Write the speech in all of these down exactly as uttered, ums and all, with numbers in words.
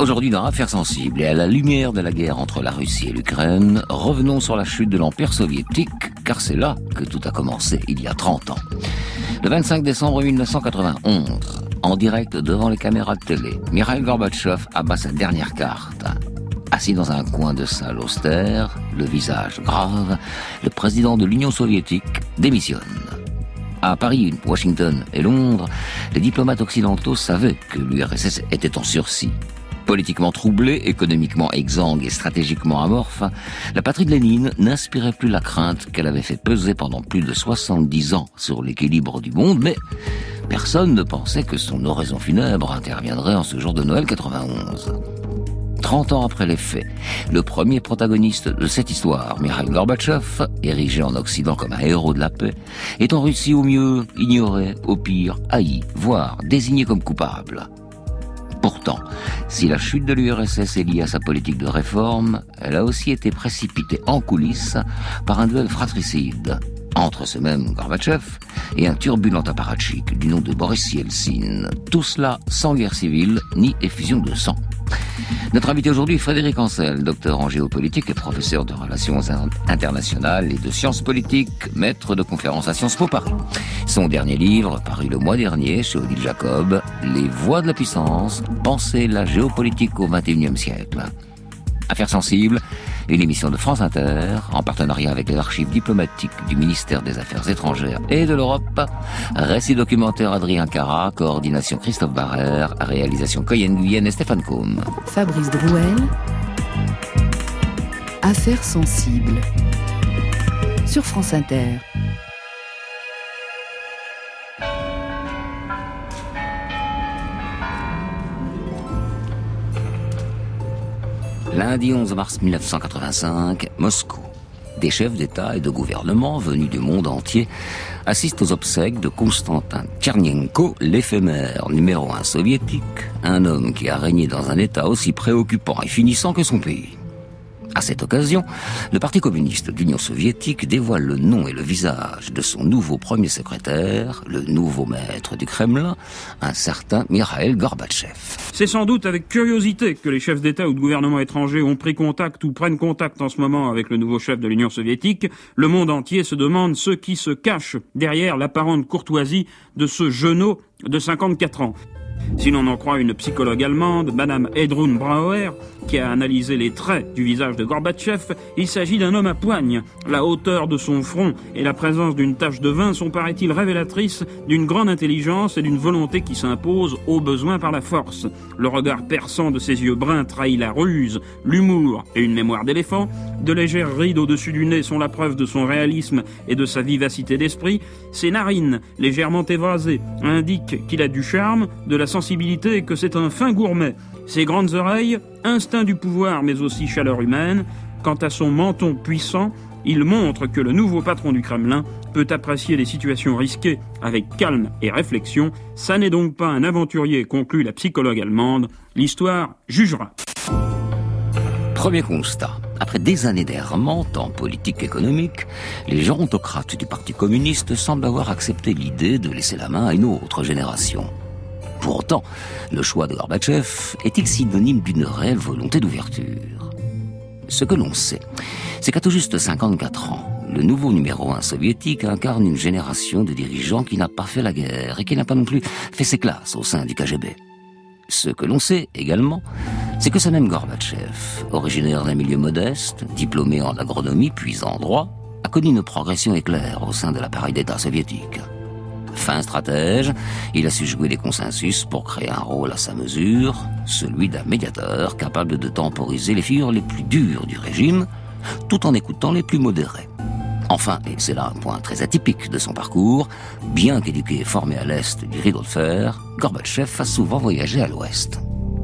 Aujourd'hui, dans Affaires sensibles et à la lumière de la guerre entre la Russie et l'Ukraine, revenons sur la chute de l'Empire soviétique, car c'est là que tout a commencé, il y a trente ans. Le vingt-cinq décembre mille neuf cent quatre-vingt-onze, en direct devant les caméras de télé, Mikhaïl Gorbatchev abat sa dernière carte. Assis dans un coin de salle austère, le visage grave, le président de l'Union soviétique démissionne. À Paris, Washington et Londres, les diplomates occidentaux savaient que l'U R S S était en sursis. Politiquement troublée, économiquement exsangue et stratégiquement amorphe, la patrie de Lénine n'inspirait plus la crainte qu'elle avait fait peser pendant plus de soixante-dix ans sur l'équilibre du monde, mais personne ne pensait que son oraison funèbre interviendrait en ce jour de Noël quatre-vingt-onze. Trente ans après les faits, le premier protagoniste de cette histoire, Mikhaïl Gorbatchev, érigé en Occident comme un héros de la paix, est en Russie au mieux ignoré, au pire haï, voire désigné comme coupable. Pourtant, si la chute de l'U R S S est liée à sa politique de réforme, elle a aussi été précipitée en coulisses par un duel fratricide entre ce même Gorbatchev et un turbulent apparatchik du nom de Boris Yeltsin. Tout cela sans guerre civile ni effusion de sang. Notre invité aujourd'hui est Frédéric Ancel, docteur en géopolitique et professeur de relations internationales et de sciences politiques, maître de conférences à Sciences Po Paris. Son dernier livre, paru le mois dernier chez Odile Jacob, Les voies de la puissance, penser la géopolitique au vingt et unième siècle. Affaires sensibles, une émission de France Inter, en partenariat avec les archives diplomatiques du ministère des Affaires étrangères et de l'Europe. Récit documentaire Adrien Cara, coordination Christophe Barrère, réalisation Coyen Guyenne et Stéphane Combe. Fabrice Drouel. Affaires sensibles. Sur France Inter. Lundi onze mars mille neuf cent quatre-vingt-cinq, Moscou. Des chefs d'État et de gouvernement venus du monde entier assistent aux obsèques de Konstantin Tchernenko, l'éphémère numéro un soviétique, un homme qui a régné dans un État aussi préoccupant et finissant que son pays. À cette occasion, le Parti communiste d'Union soviétique dévoile le nom et le visage de son nouveau premier secrétaire, le nouveau maître du Kremlin, un certain Mikhaïl Gorbatchev. C'est sans doute avec curiosité que les chefs d'État ou de gouvernement étrangers ont pris contact ou prennent contact en ce moment avec le nouveau chef de l'Union soviétique. Le monde entier se demande ce qui se cache derrière l'apparente courtoisie de ce jeunot de cinquante-quatre ans. Si l'on en croit une psychologue allemande, Madame Heidrun Brauer, qui a analysé les traits du visage de Gorbatchev, il s'agit d'un homme à poigne. La hauteur de son front et la présence d'une tache de vin sont, paraît-il, révélatrices d'une grande intelligence et d'une volonté qui s'impose au besoin par la force. Le regard perçant de ses yeux bruns trahit la ruse, l'humour et une mémoire d'éléphant. De légères rides au-dessus du nez sont la preuve de son réalisme et de sa vivacité d'esprit. Ses narines, légèrement évasées, indiquent qu'il a du charme, de la sensibilité et que c'est un fin gourmet. Ses grandes oreilles, instinct du pouvoir mais aussi chaleur humaine. Quant à son menton puissant, il montre que le nouveau patron du Kremlin peut apprécier les situations risquées avec calme et réflexion. Ça n'est donc pas un aventurier, conclut la psychologue allemande. L'histoire jugera. Premier constat. Après des années d'errement, tant politique qu'économique, les gérontocrates du Parti communiste semblent avoir accepté l'idée de laisser la main à une autre génération. Pour autant, le choix de Gorbatchev est-il synonyme d'une réelle volonté d'ouverture ? Ce que l'on sait, c'est qu'à tout juste cinquante-quatre ans, le nouveau numéro un soviétique incarne une génération de dirigeants qui n'a pas fait la guerre et qui n'a pas non plus fait ses classes au sein du K G B. Ce que l'on sait également, c'est que ce même Gorbatchev, originaire d'un milieu modeste, diplômé en agronomie puis en droit, a connu une progression éclair au sein de l'appareil d'État soviétique. Fin stratège, il a su jouer les consensus pour créer un rôle à sa mesure, celui d'un médiateur capable de temporiser les figures les plus dures du régime, tout en écoutant les plus modérés. Enfin, et c'est là un point très atypique de son parcours, bien qu'éduqué et formé à l'Est du rideau de fer, Gorbatchev a souvent voyagé à l'Ouest.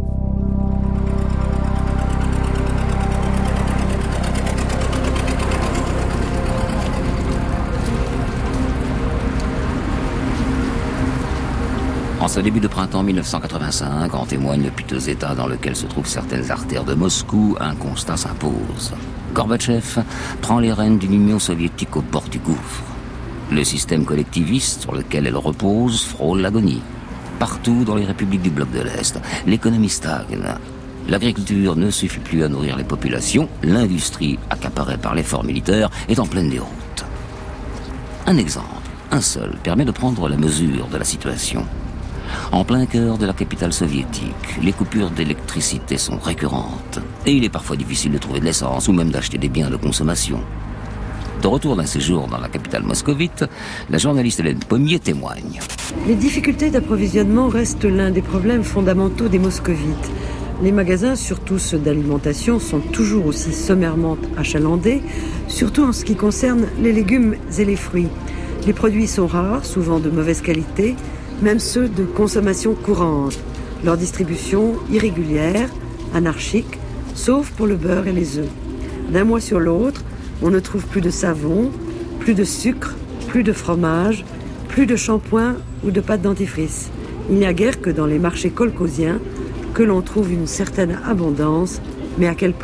En ce début de printemps mille neuf cent quatre-vingt-cinq, en témoigne le piteux état dans lequel se trouvent certaines artères de Moscou, un constat s'impose. Gorbatchev prend les rênes d'une Union soviétique au bord du gouffre. Le système collectiviste sur lequel elle repose frôle l'agonie. Partout dans les républiques du bloc de l'Est, l'économie stagne. L'agriculture ne suffit plus à nourrir les populations, l'industrie, accaparée par l'effort militaire, est en pleine déroute. Un exemple, un seul, permet de prendre la mesure de la situation. En plein cœur de la capitale soviétique, les coupures d'électricité sont récurrentes et il est parfois difficile de trouver de l'essence ou même d'acheter des biens de consommation. De retour d'un séjour dans la capitale moscovite, la journaliste Hélène Pommier témoigne. Les difficultés d'approvisionnement restent l'un des problèmes fondamentaux des moscovites. Les magasins, surtout ceux d'alimentation, sont toujours aussi sommairement achalandés, surtout en ce qui concerne les légumes et les fruits. Les produits sont rares, souvent de mauvaise qualité, même ceux de consommation courante. Leur distribution irrégulière, anarchique, sauf pour le beurre et les œufs. D'un mois sur l'autre, on ne trouve plus de savon, plus de sucre, plus de fromage, plus de shampoing ou de pâte dentifrice. Il n'y a guère que dans les marchés kolkhosiens que l'on trouve une certaine abondance, mais à quel prix ?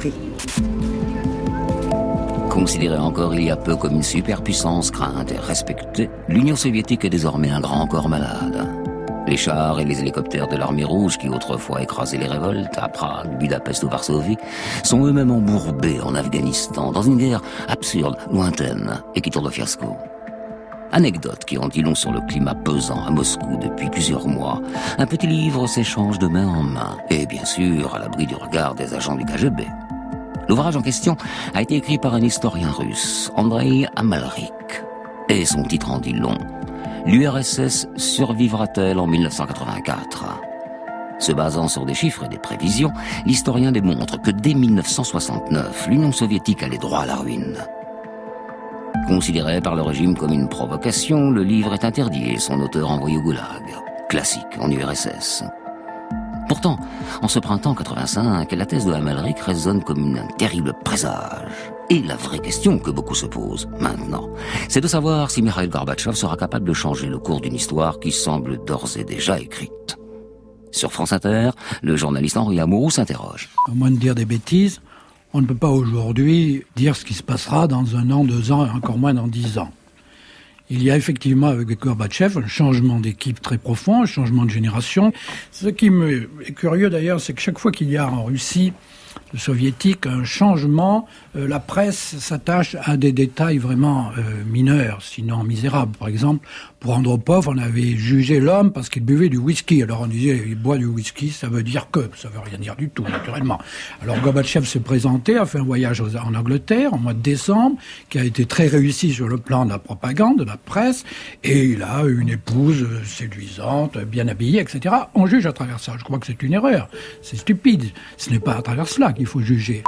Considérée encore il y a peu comme une superpuissance crainte et respectée, l'Union soviétique est désormais un grand corps malade. Les chars et les hélicoptères de l'armée rouge qui autrefois écrasaient les révoltes à Prague, Budapest ou Varsovie sont eux-mêmes embourbés en Afghanistan dans une guerre absurde, lointaine et qui tourne au fiasco. Anecdotes qui en dit long sur le climat pesant à Moscou depuis plusieurs mois. Un petit livre s'échange de main en main et bien sûr à l'abri du regard des agents du K G B. L'ouvrage en question a été écrit par un historien russe, Andrei Amalrik, et son titre en dit long. L'U R S S survivra-t-elle en mille neuf cent quatre-vingt-quatre ? Se basant sur des chiffres et des prévisions, l'historien démontre que dès mille neuf cent soixante-neuf, l'Union soviétique allait droit à la ruine. Considéré par le régime comme une provocation, le livre est interdit et son auteur envoyé au goulag. Classique en U R S S. Pourtant, en ce printemps quatre-vingt-cinq, la thèse de Amalrik résonne comme un terrible présage. Et la vraie question que beaucoup se posent maintenant, c'est de savoir si Mikhaïl Gorbatchev sera capable de changer le cours d'une histoire qui semble d'ores et déjà écrite. Sur France Inter, le journaliste Henri Lamourou s'interroge. À moins de dire des bêtises, on ne peut pas aujourd'hui dire ce qui se passera dans un an, deux ans et encore moins dans dix ans. Il y a effectivement avec Gorbatchev un changement d'équipe très profond, un changement de génération. Ce qui me est curieux d'ailleurs, c'est que chaque fois qu'il y a en Russie soviétique un changement, euh, la presse s'attache à des détails vraiment euh, mineurs, sinon misérables. Par exemple, pour Andropov, on avait jugé l'homme parce qu'il buvait du whisky. Alors on disait, il boit du whisky, ça veut dire que, ça veut rien dire du tout, naturellement. Alors Gorbatchev s'est présenté, a fait un voyage en Angleterre, en mois de décembre, qui a été très réussi sur le plan de la propagande, de la presse, et il a une épouse séduisante, bien habillée, et cetera. On juge à travers ça. Je crois que c'est une erreur. C'est stupide. Ce n'est pas à travers cela qu'il faut juger.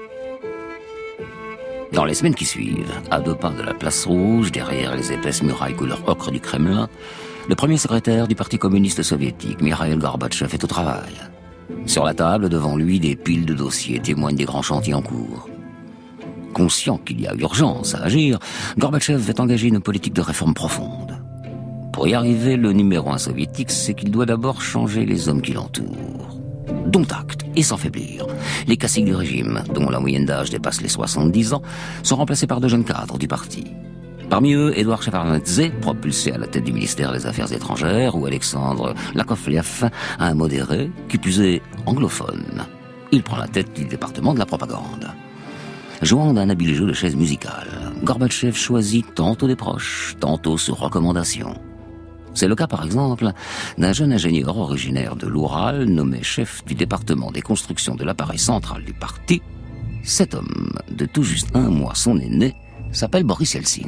Dans les semaines qui suivent, à deux pas de la place rouge, derrière les épaisses murailles couleur ocre du Kremlin, le premier secrétaire du Parti communiste soviétique, Mikhaïl Gorbatchev, est au travail. Sur la table, devant lui, des piles de dossiers témoignent des grands chantiers en cours. Conscient qu'il y a urgence à agir, Gorbatchev veut engager une politique de réforme profonde. Pour y arriver, le numéro un soviétique, c'est qu'il doit d'abord changer les hommes qui l'entourent. Dont acte, et sans faiblir, les classiques du régime, dont la moyenne d'âge dépasse les soixante-dix ans, sont remplacés par de jeunes cadres du parti. Parmi eux, Édouard Shevardnadze, propulsé à la tête du ministère des Affaires étrangères, ou Alexandre Yakovlev, un modéré, qui plus est anglophone. Il prend la tête du département de la propagande. Jouant d'un habile jeu de chaises musicales, Gorbatchev choisit tantôt des proches, tantôt sur recommandation. C'est le cas, par exemple, d'un jeune ingénieur originaire de l'Oural, nommé chef du département des constructions de l'appareil central du parti. Cet homme, de tout juste un mois son aîné, s'appelle Boris Yeltsin.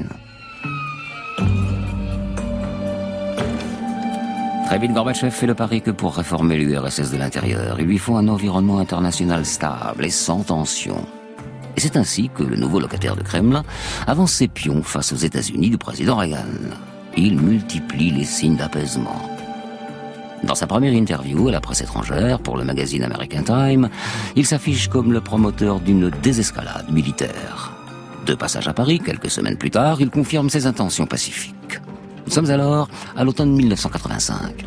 Très vite, Gorbatchev fait le pari que pour réformer l'U R S S de l'intérieur, il lui faut un environnement international stable et sans tension. Et c'est ainsi que le nouveau locataire de Kremlin avance ses pions face aux États-Unis du président Reagan. Il multiplie les signes d'apaisement. Dans sa première interview à la presse étrangère pour le magazine American Time, il s'affiche comme le promoteur d'une désescalade militaire. De passage à Paris, quelques semaines plus tard, il confirme ses intentions pacifiques. Nous sommes alors à l'automne mille neuf cent quatre-vingt-cinq.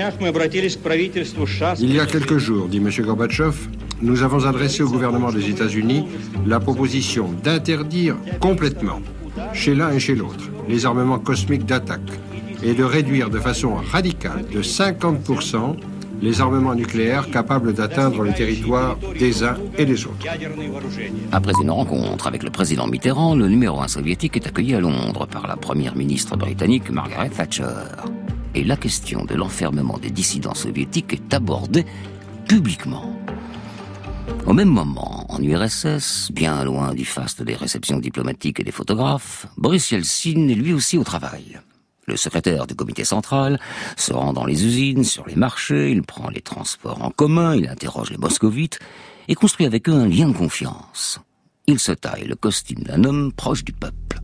Il y a quelques jours, dit M. Gorbatchev, nous avons adressé au gouvernement des États-Unis la proposition d'interdire complètement, chez l'un et chez l'autre, les armements cosmiques d'attaque et de réduire de façon radicale de cinquante pour cent les armements nucléaires capables d'atteindre le territoire des uns et des autres. Après une rencontre avec le président Mitterrand, le numéro un soviétique est accueilli à Londres par la première ministre britannique Margaret Thatcher. Et la question de l'enfermement des dissidents soviétiques est abordée publiquement. Au même moment, en U R S S, bien loin du faste des réceptions diplomatiques et des photographes, Boris Yeltsin est lui aussi au travail. Le secrétaire du comité central se rend dans les usines, sur les marchés, il prend les transports en commun, il interroge les moscovites et construit avec eux un lien de confiance. Il se taille le costume d'un homme proche du peuple.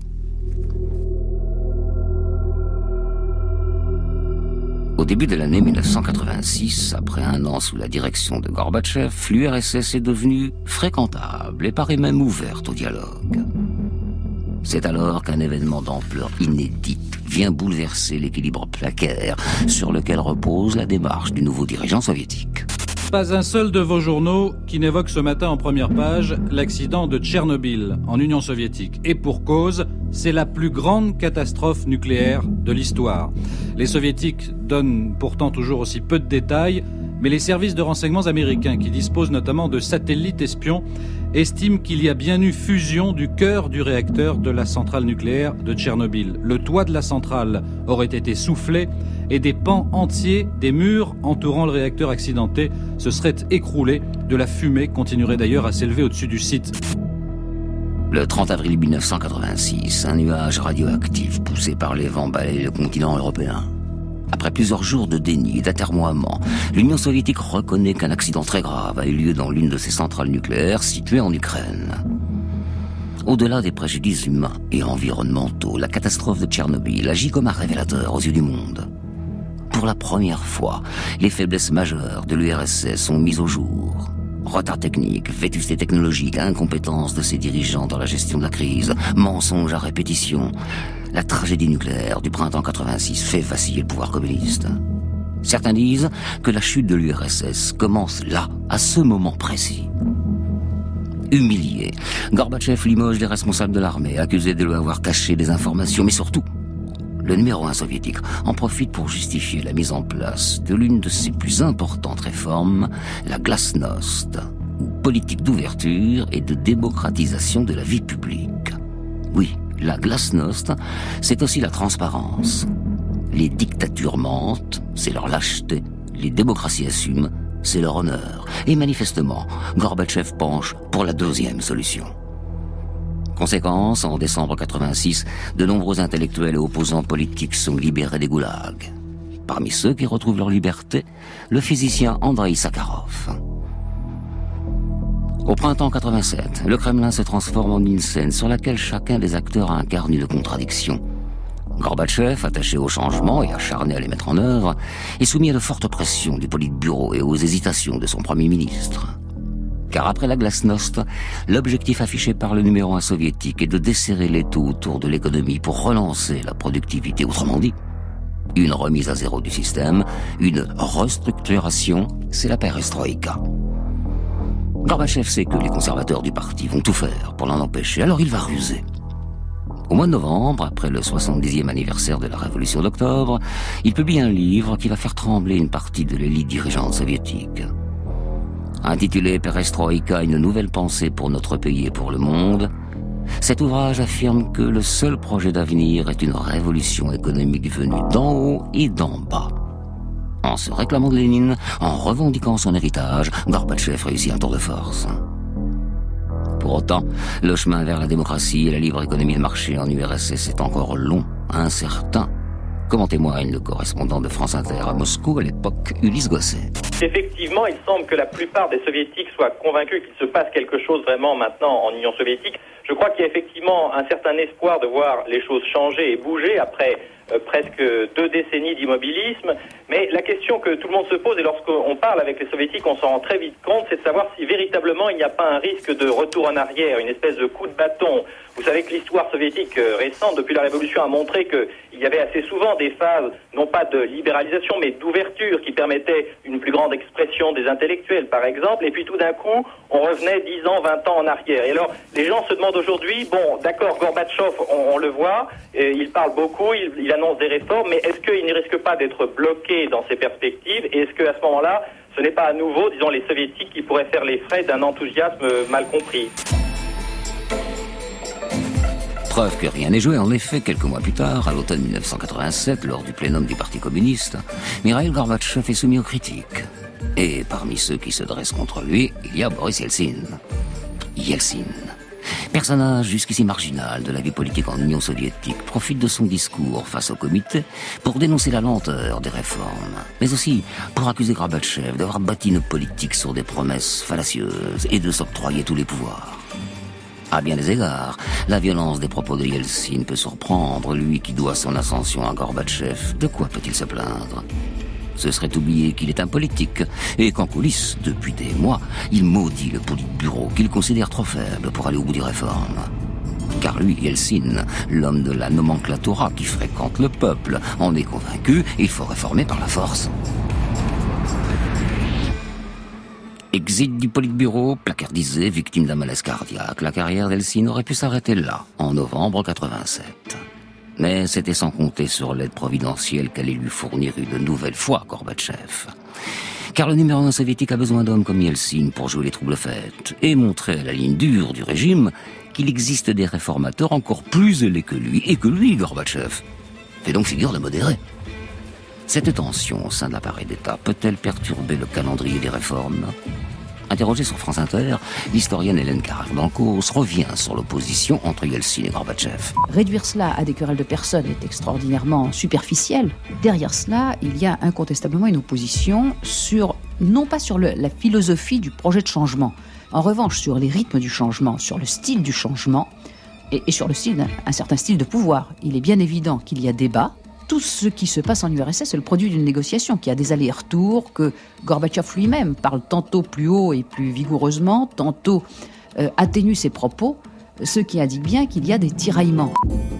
Au début de l'année mille neuf cent quatre-vingt-six, après un an sous la direction de Gorbatchev, l'U R S S est devenue fréquentable et paraît même ouverte au dialogue. C'est alors qu'un événement d'ampleur inédite vient bouleverser l'équilibre précaire sur lequel repose la démarche du nouveau dirigeant soviétique. Pas un seul de vos journaux qui n'évoque ce matin en première page l'accident de Tchernobyl en Union soviétique. Et pour cause, c'est la plus grande catastrophe nucléaire de l'histoire. Les soviétiques donnent pourtant toujours aussi peu de détails, mais les services de renseignements américains, qui disposent notamment de satellites espions, estiment qu'il y a bien eu fusion du cœur du réacteur de la centrale nucléaire de Tchernobyl. Le toit de la centrale aurait été soufflé et des pans entiers des murs entourant le réacteur accidenté se seraient écroulés. De la fumée continuerait d'ailleurs à s'élever au-dessus du site. Le trente avril mille neuf cent quatre-vingt-six, un nuage radioactif poussé par les vents balaye le continent européen. Après plusieurs jours de déni et d'atermoiement, l'Union soviétique reconnaît qu'un accident très grave a eu lieu dans l'une de ses centrales nucléaires situées en Ukraine. Au-delà des préjudices humains et environnementaux, la catastrophe de Tchernobyl agit comme un révélateur aux yeux du monde. Pour la première fois, les faiblesses majeures de l'U R S S sont mises au jour. Retard technique, vétusté technologique, incompétence de ses dirigeants dans la gestion de la crise, mensonges à répétition. La tragédie nucléaire du printemps quatre-vingt-six fait vaciller le pouvoir communiste. Certains disent que la chute de l'U R S S commence là, à ce moment précis. Humilié, Gorbatchev limoge les responsables de l'armée, accusés de lui avoir caché des informations, mais surtout, le numéro un soviétique en profite pour justifier la mise en place de l'une de ses plus importantes réformes, la glasnost, ou politique d'ouverture et de démocratisation de la vie publique. Oui, la glasnost, c'est aussi la transparence. Les dictatures mentent, c'est leur lâcheté. Les démocraties assument, c'est leur honneur. Et manifestement, Gorbatchev penche pour la deuxième solution. Conséquence, en décembre quatre-vingt-six, de nombreux intellectuels et opposants politiques sont libérés des goulags. Parmi ceux qui retrouvent leur liberté, le physicien Andreï Sakharov. Au printemps quatre-vingt-sept, le Kremlin se transforme en une scène sur laquelle chacun des acteurs incarne une contradiction. Gorbatchev, attaché au changement et acharné à les mettre en œuvre, est soumis à de fortes pressions du Politburo et aux hésitations de son Premier ministre. Car après la glasnost, l'objectif affiché par le numéro un soviétique est de desserrer l'étau autour de l'économie pour relancer la productivité. Autrement dit, une remise à zéro du système, une restructuration, c'est la perestroïka. Gorbatchev sait que les conservateurs du parti vont tout faire pour l'en empêcher, alors il va ruser. Au mois de novembre, après le soixante-dixième anniversaire de la Révolution d'octobre, il publie un livre qui va faire trembler une partie de l'élite dirigeante soviétique. Intitulé « Perestroïka, une nouvelle pensée pour notre pays et pour le monde », cet ouvrage affirme que le seul projet d'avenir est une révolution économique venue d'en haut et d'en bas. En se réclamant de Lénine, en revendiquant son héritage, Gorbatchev réussit un tour de force. Pour autant, le chemin vers la démocratie et la libre économie de marché en U R S S est encore long, incertain, comme en témoigne le correspondant de France Inter à Moscou à l'époque, Ulysse Gosset. Effectivement, il semble que la plupart des soviétiques soient convaincus qu'il se passe quelque chose vraiment maintenant en Union soviétique. Je crois qu'il y a effectivement un certain espoir de voir les choses changer et bouger après euh, presque deux décennies d'immobilisme. Mais la question que tout le monde se pose, et lorsqu'on parle avec les soviétiques, on s'en rend très vite compte, c'est de savoir si véritablement il n'y a pas un risque de retour en arrière, une espèce de coup de bâton. Vous savez que l'histoire soviétique récente, depuis la Révolution, a montré qu'il y avait assez souvent des phases, non pas de libéralisation, mais d'ouverture, qui permettaient une plus grande expression des intellectuels, par exemple, et puis tout d'un coup, on revenait dix ans, vingt ans en arrière. Et alors, les gens se demandent aujourd'hui. Bon, d'accord, Gorbatchev, on, on le voit, et il parle beaucoup, il, il annonce des réformes, mais est-ce qu'il ne risque pas d'être bloqué dans ses perspectives? Et est-ce qu'à ce moment-là, ce n'est pas à nouveau, disons, les soviétiques qui pourraient faire les frais d'un enthousiasme mal compris? Preuve que rien n'est joué, en effet, quelques mois plus tard, à l'automne mille neuf cent quatre-vingt-sept, lors du plénum du Parti communiste, Mikhaïl Gorbatchev est soumis aux critiques. Et parmi ceux qui se dressent contre lui, il y a Boris Yeltsin. Yeltsin, personnage jusqu'ici marginal de la vie politique en Union soviétique, profite de son discours face au comité pour dénoncer la lenteur des réformes, mais aussi pour accuser Gorbatchev d'avoir bâti une politique sur des promesses fallacieuses et de s'octroyer tous les pouvoirs. À bien des égards, la violence des propos de Yeltsin peut surprendre, lui qui doit son ascension à Gorbatchev. De quoi peut-il se plaindre? Ce serait oublier qu'il est un politique et qu'en coulisses, depuis des mois, il maudit le Politburo qu'il considère trop faible pour aller au bout des réformes. Car lui, Yeltsin, l'homme de la nomenclatura qui fréquente le peuple, en est convaincu, il faut réformer par la force. Exit du Politburo, placardisé, victime d'un malaise cardiaque. La carrière d'Yeltsin aurait pu s'arrêter là, en novembre quatre-vingt-sept. Mais c'était sans compter sur l'aide providentielle qu'allait lui fournir une nouvelle fois Gorbatchev. Car le numéro un soviétique a besoin d'hommes comme Yeltsin pour jouer les troubles fêtes et montrer à la ligne dure du régime qu'il existe des réformateurs encore plus zélés que lui, et que lui, Gorbatchev, fait donc figure de modéré. Cette tension au sein de l'appareil d'État peut-elle perturber le calendrier des réformes? Interrogée sur France Inter, l'historienne Hélène Carrère-Dancos revient sur l'opposition entre Yeltsin et Gorbatchev. Réduire cela à des querelles de personnes est extraordinairement superficiel. Derrière cela, il y a incontestablement une opposition sur, non pas sur le, la philosophie du projet de changement, en revanche sur les rythmes du changement, sur le style du changement et, et sur le style, un certain style de pouvoir. Il est bien évident qu'il y a débat. Tout ce qui se passe en U R S S est le produit d'une négociation qui a des allers-retours, que Gorbatchev lui-même parle tantôt plus haut et plus vigoureusement, tantôt euh, atténue ses propos, ce qui indique bien qu'il y a des tiraillements.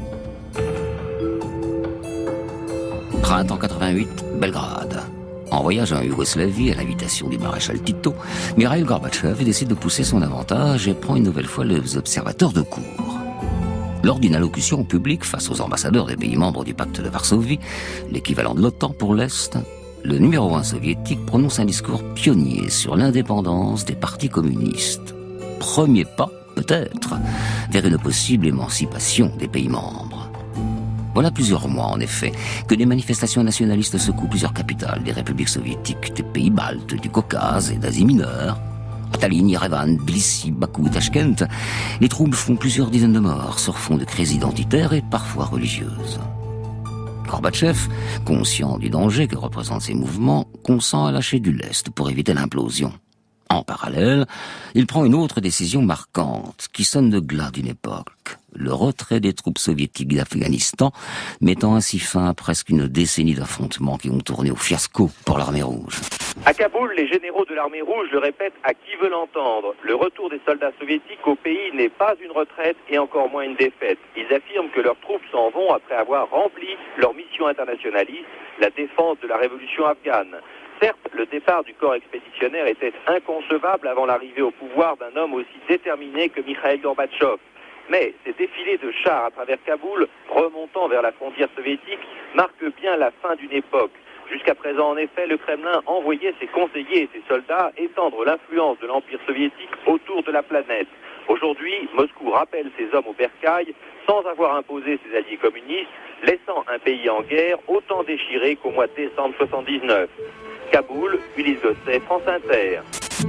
Printemps quatre-vingt-huit, Belgrade. En voyage en Yougoslavie, à l'invitation du maréchal Tito, Mikhaïl Gorbatchev décide de pousser son avantage et prend une nouvelle fois les observateurs de cour. Lors d'une allocution publique face aux ambassadeurs des pays membres du pacte de Varsovie, l'équivalent de l'OTAN pour l'Est, le numéro un soviétique prononce un discours pionnier sur l'indépendance des partis communistes. Premier pas, peut-être, vers une possible émancipation des pays membres. Voilà plusieurs mois, en effet, que des manifestations nationalistes secouent plusieurs capitales des républiques soviétiques, des pays baltes, du Caucase et d'Asie mineure. À Tallinn, Yerevan, Tbilissi, Bakou et Tachkent, les troubles font plusieurs dizaines de morts sur fond de crises identitaires et parfois religieuses. Gorbatchev, conscient du danger que représentent ces mouvements, consent à lâcher du lest pour éviter l'implosion. En parallèle, il prend une autre décision marquante qui sonne de glas d'une époque. Le retrait des troupes soviétiques d'Afghanistan, mettant ainsi fin à presque une décennie d'affrontements qui ont tourné au fiasco pour l'armée rouge. À Kaboul, les généraux de l'armée rouge le répètent à qui veut l'entendre. Le retour des soldats soviétiques au pays n'est pas une retraite et encore moins une défaite. Ils affirment que leurs troupes s'en vont après avoir rempli leur mission internationaliste, la défense de la révolution afghane. Certes, le départ du corps expéditionnaire était inconcevable avant l'arrivée au pouvoir d'un homme aussi déterminé que Mikhaïl Gorbatchev. Mais ces défilés de chars à travers Kaboul, remontant vers la frontière soviétique, marquent bien la fin d'une époque. Jusqu'à présent, en effet, le Kremlin envoyait ses conseillers et ses soldats étendre l'influence de l'Empire soviétique autour de la planète. Aujourd'hui, Moscou rappelle ses hommes au bercail sans avoir imposé ses alliés communistes, laissant un pays en guerre autant déchiré qu'au mois de décembre soixante-dix-neuf. Kaboul, Ulysse Gosset, France Inter.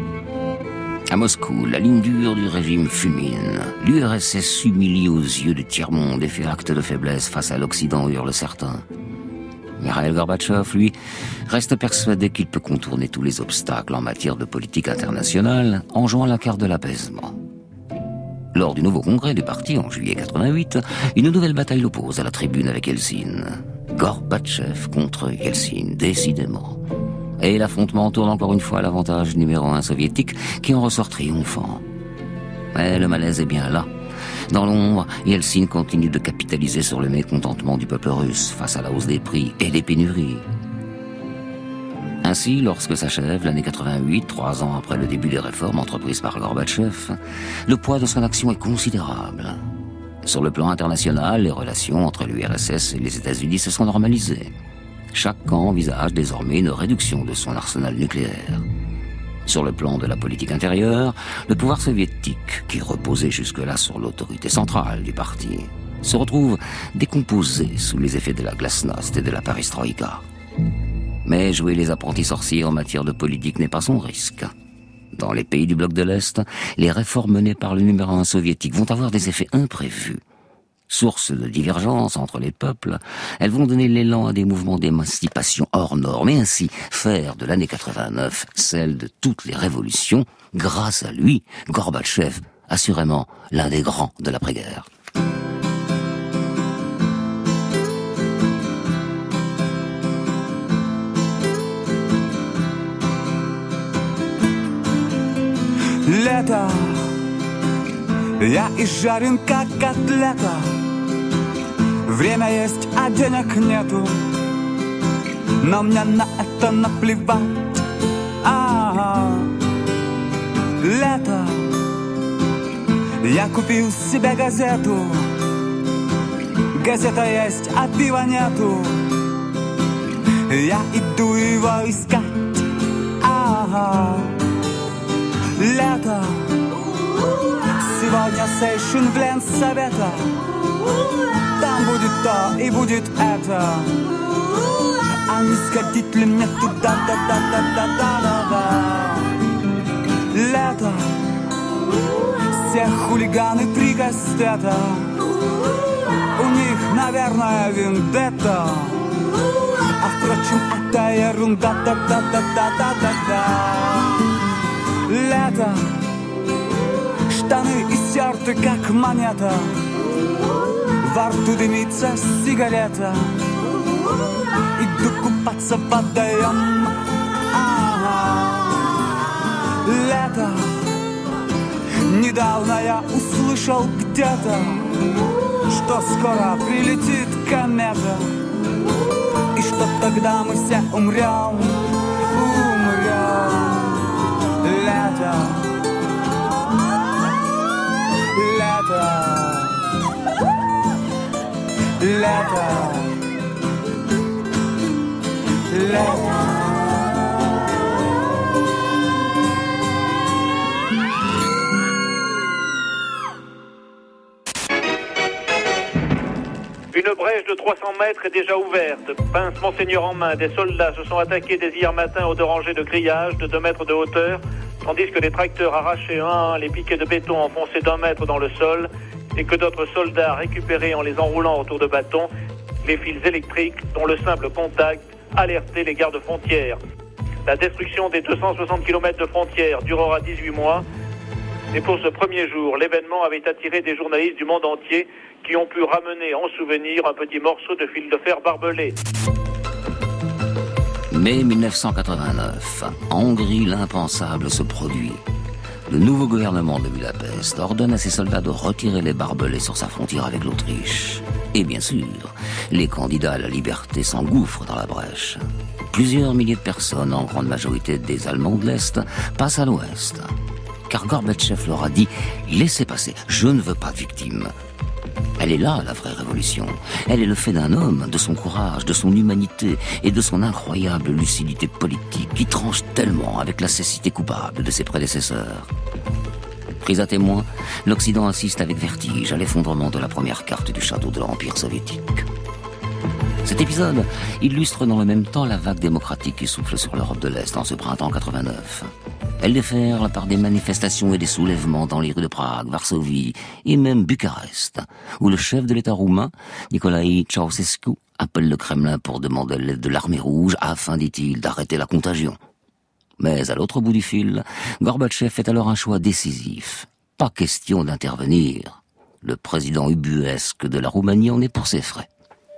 À Moscou, la ligne dure du régime fulmine. L'U R S S s'humilie aux yeux du tiers-monde et fait acte de faiblesse face à l'Occident, hurlent certains. Mikhaïl Gorbatchev, lui, reste persuadé qu'il peut contourner tous les obstacles en matière de politique internationale en jouant la carte de l'apaisement. Lors du nouveau congrès du parti en juillet quatre-vingt-huit, une nouvelle bataille l'oppose à la tribune avec Yeltsin. Gorbatchev contre Yeltsin, décidément. Et l'affrontement tourne encore une fois à l'avantage numéro un soviétique qui en ressort triomphant. Mais le malaise est bien là. Dans l'ombre, Yeltsin continue de capitaliser sur le mécontentement du peuple russe face à la hausse des prix et des pénuries. Ainsi, lorsque s'achève l'année quatre-vingt-huit, trois ans après le début des réformes entreprises par Gorbatchev, le poids de son action est considérable. Sur le plan international, les relations entre l'U R S S et les États-Unis se sont normalisées. Chaque camp envisage désormais une réduction de son arsenal nucléaire. Sur le plan de la politique intérieure, le pouvoir soviétique, qui reposait jusque-là sur l'autorité centrale du parti, se retrouve décomposé sous les effets de la glasnost et de la perestroïka. Mais jouer les apprentis sorciers en matière de politique n'est pas sans risque. Dans les pays du bloc de l'Est, les réformes menées par le numéro un soviétique vont avoir des effets imprévus. Source de divergence entre les peuples, elles vont donner l'élan à des mouvements d'émancipation hors normes et ainsi faire de l'année quatre-vingt-neuf celle de toutes les révolutions, grâce à lui, Gorbatchev, assurément l'un des grands de l'après-guerre. Лето, я изжарен как котлета. Время есть, а денег нету, но мне на это наплевать. А-а-а. Лето, я купил себе газету. Газета есть, а пива нету. Я иду его искать. А-а-а. Лето, сегодня сейшн в Ленсовета. Там будет то и будет это. А не сходить ли мне туда, да-да-да-да-да-да-да. Лето, все хулиганы три кастета. У них, наверное, вендетта. А впрочем, это ерунда, да-да-да-да-да-да-да. Лето, штаны истерты, как монета. Во рту дымится сигарета. Иду купаться в водоем. Ага. Лето, недавно я услышал где-то, что скоро прилетит комета. И что тогда мы все умрем. Умрем. Лето, лето, лето, лето. Une brèche de trois cents mètres est déjà ouverte. Pince Monseigneur en main, des soldats se sont attaqués dès hier matin aux deux rangées de grillage de deux mètres de hauteur, tandis que des tracteurs arrachaient un à un les piquets de béton enfoncés d'un mètre dans le sol et que d'autres soldats récupéraient en les enroulant autour de bâtons les fils électriques dont le simple contact alertait les gardes frontières. La destruction des deux cent soixante kilomètres de frontières durera dix-huit mois et pour ce premier jour, l'événement avait attiré des journalistes du monde entier qui ont pu ramener en souvenir un petit morceau de fil de fer barbelé. Mai mille neuf cent quatre-vingt-neuf, en Hongrie, l'impensable se produit. Le nouveau gouvernement de Budapest ordonne à ses soldats de retirer les barbelés sur sa frontière avec l'Autriche. Et bien sûr, les candidats à la liberté s'engouffrent dans la brèche. Plusieurs milliers de personnes, en grande majorité des Allemands de l'Est, passent à l'Ouest. Car Gorbatchev leur a dit « Laissez passer, je ne veux pas de victimes ». Elle est là, la vraie révolution. Elle est le fait d'un homme, de son courage, de son humanité et de son incroyable lucidité politique qui tranche tellement avec la cécité coupable de ses prédécesseurs. Pris à témoin, l'Occident assiste avec vertige à l'effondrement de la première carte du château de l'Empire soviétique. Cet épisode illustre dans le même temps la vague démocratique qui souffle sur l'Europe de l'Est en ce printemps quatre-vingt-neuf. Elle déferle par des manifestations et des soulèvements dans les rues de Prague, Varsovie et même Bucarest, où le chef de l'État roumain, Nicolae Ceausescu, appelle le Kremlin pour demander l'aide de l'armée rouge afin, dit-il, d'arrêter la contagion. Mais à l'autre bout du fil, Gorbatchev fait alors un choix décisif. Pas question d'intervenir. Le président ubuesque de la Roumanie en est pour ses frais.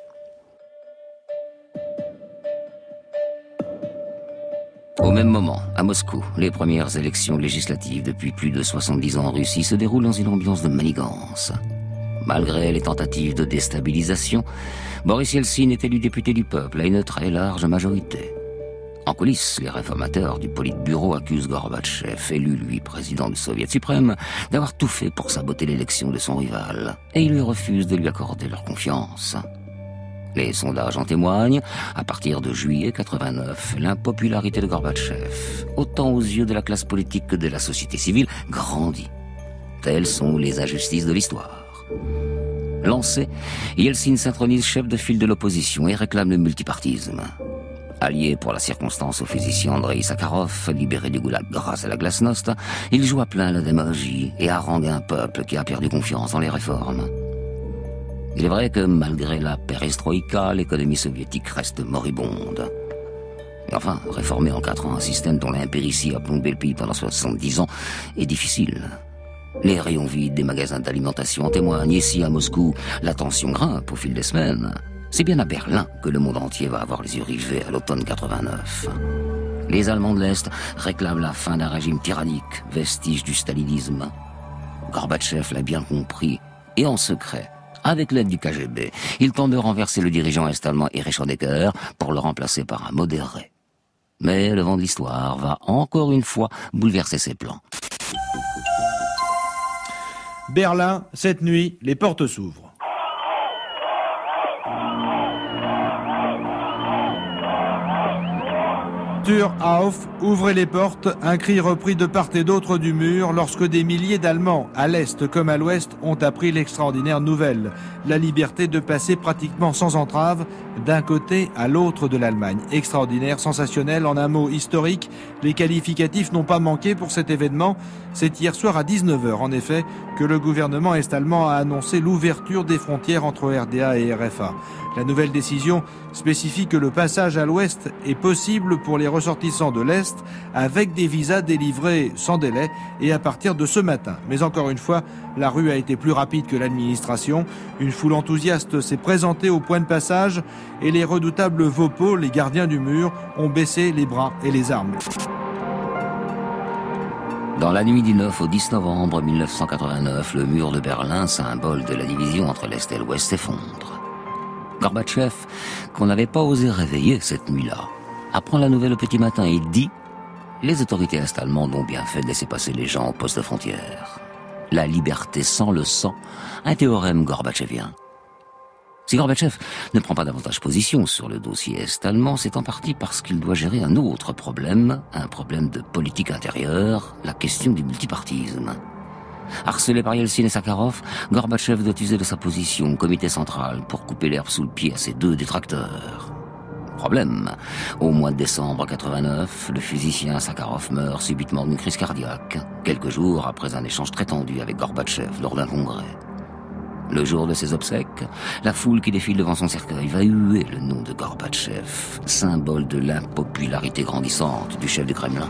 Au même moment, à Moscou, les premières élections législatives depuis plus de soixante-dix ans en Russie se déroulent dans une ambiance de manigance. Malgré les tentatives de déstabilisation, Boris Yeltsin est élu député du peuple à une très large majorité. En coulisses, les réformateurs du Politburo accusent Gorbatchev, élu lui président du Soviet suprême, d'avoir tout fait pour saboter l'élection de son rival, et ils lui refusent de lui accorder leur confiance. Les sondages en témoignent. À partir de juillet quatre-vingt-neuf, l'impopularité de Gorbatchev, autant aux yeux de la classe politique que de la société civile, grandit. Telles sont les injustices de l'histoire. Lancé, Yeltsin s'intronise chef de file de l'opposition et réclame le multipartisme. Allié pour la circonstance au physicien Andreï Sakharov, libéré du goulag grâce à la glasnost, il joue à plein la démagogie et harangue un peuple qui a perdu confiance dans les réformes. Il est vrai que malgré la perestroïka, l'économie soviétique reste moribonde. Et enfin, réformer en quatre ans un système dont l'impéritie a plombé le pays pendant soixante-dix ans est difficile. Les rayons vides des magasins d'alimentation en témoignent. Ici, à Moscou, la tension grimpe au fil des semaines. C'est bien à Berlin que le monde entier va avoir les yeux rivés à l'automne quatre-vingt-neuf. Les Allemands de l'Est réclament la fin d'un régime tyrannique, vestige du stalinisme. Gorbatchev l'a bien compris, et en secret, avec l'aide du K G B, il tente de renverser le dirigeant est-allemand Erich Honecker pour le remplacer par un modéré. Mais le vent de l'histoire va encore une fois bouleverser ses plans. Berlin, cette nuit, les portes s'ouvrent. Tür auf, ouvrez les portes, un cri repris de part et d'autre du mur lorsque des milliers d'Allemands, à l'Est comme à l'Ouest, ont appris l'extraordinaire nouvelle. La liberté de passer pratiquement sans entrave d'un côté à l'autre de l'Allemagne. Extraordinaire, sensationnel, en un mot historique, les qualificatifs n'ont pas manqué pour cet événement. C'est hier soir à dix-neuf heures, en effet, que le gouvernement est-allemand a annoncé l'ouverture des frontières entre R D A et R F A. La nouvelle décision spécifie que le passage à l'Ouest est possible pour les ressortissants de l'Est avec des visas délivrés sans délai et à partir de ce matin. Mais encore une fois, la rue a été plus rapide que l'administration. Une foule enthousiaste s'est présentée au point de passage et les redoutables Vopos, les gardiens du mur, ont baissé les bras et les armes. Dans la nuit du neuf au dix novembre mille neuf cent quatre-vingt-neuf, le mur de Berlin, symbole de la division entre l'Est et l'Ouest, s'effondre. Gorbatchev, qu'on n'avait pas osé réveiller cette nuit-là, apprend la nouvelle au petit matin et dit « Les autorités est-allemandes ont bien fait de laisser passer les gens au poste de frontière. La liberté sans le sang, un théorème gorbatchevien. » Si Gorbatchev ne prend pas davantage position sur le dossier est-allemand, c'est en partie parce qu'il doit gérer un autre problème, un problème de politique intérieure, la question du multipartisme. Harcelé par Yeltsin et Sakharov, Gorbatchev doit user de sa position au comité central pour couper l'herbe sous le pied à ses deux détracteurs. Problème, au mois de décembre quatre-vingt-neuf, le physicien Sakharov meurt subitement d'une crise cardiaque, quelques jours après un échange très tendu avec Gorbatchev lors d'un congrès. Le jour de ses obsèques, la foule qui défile devant son cercueil va huer le nom de Gorbatchev, symbole de l'impopularité grandissante du chef du Kremlin.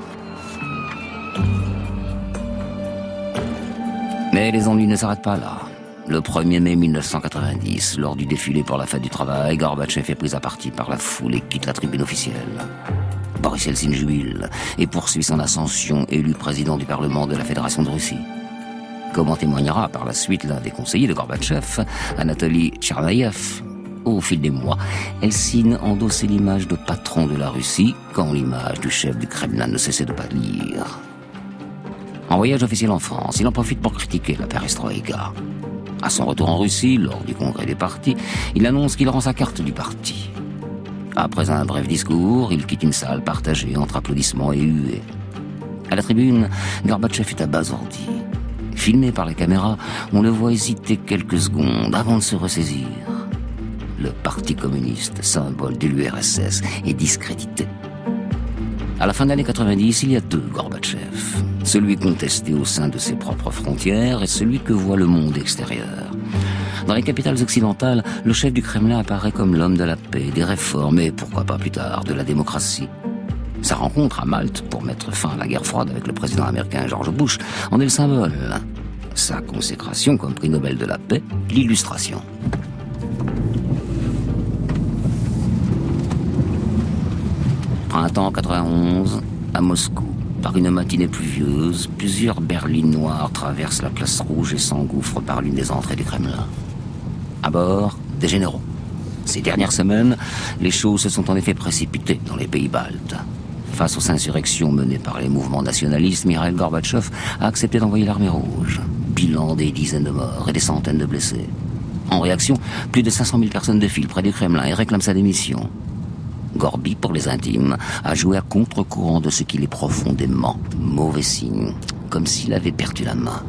Mais les ennuis ne s'arrêtent pas là. Le premier mai mille neuf cent quatre-vingt-dix, lors du défilé pour la fête du travail, Gorbatchev est pris à partie par la foule et quitte la tribune officielle. Boris Yeltsin jubile et poursuit son ascension, élu président du Parlement de la Fédération de Russie. Comme en témoignera par la suite l'un des conseillers de Gorbatchev, Anatoly Tchernaïev. Au fil des mois, Yeltsin endossait l'image de patron de la Russie, quand l'image du chef du Kremlin ne cessait de pâlir. En voyage officiel en France, il en profite pour critiquer la perestroïka. À son retour en Russie, lors du congrès des partis, il annonce qu'il rend sa carte du parti. Après un bref discours, il quitte une salle partagée entre applaudissements et huées. À la tribune, Gorbatchev est abasourdi. Filmé par les caméras, on le voit hésiter quelques secondes avant de se ressaisir. Le Parti communiste, symbole de l'U R S S, est discrédité. À la fin de l'année quatre-vingt-dix, il y a deux Gorbatchev. Celui contesté au sein de ses propres frontières et celui que voit le monde extérieur. Dans les capitales occidentales, le chef du Kremlin apparaît comme l'homme de la paix, des réformes et, pourquoi pas plus tard, de la démocratie. Sa rencontre à Malte pour mettre fin à la guerre froide avec le président américain George Bush en est le symbole. Sa consécration comme prix Nobel de la paix, l'illustration. Printemps quatre-vingt-onze, à Moscou. Par une matinée pluvieuse, plusieurs berlines noires traversent la place rouge et s'engouffrent par l'une des entrées du Kremlin. À bord, des généraux. Ces dernières semaines, les choses se sont en effet précipitées dans les pays baltes. Face aux insurrections menées par les mouvements nationalistes, Mikhaïl Gorbatchev a accepté d'envoyer l'armée rouge. Bilan des dizaines de morts et des centaines de blessés. En réaction, plus de cinq cent mille personnes défilent près du Kremlin et réclament sa démission. Gorby, pour les intimes, a joué à contre-courant de ce qu'il est profondément mauvais signe, comme s'il avait perdu la main.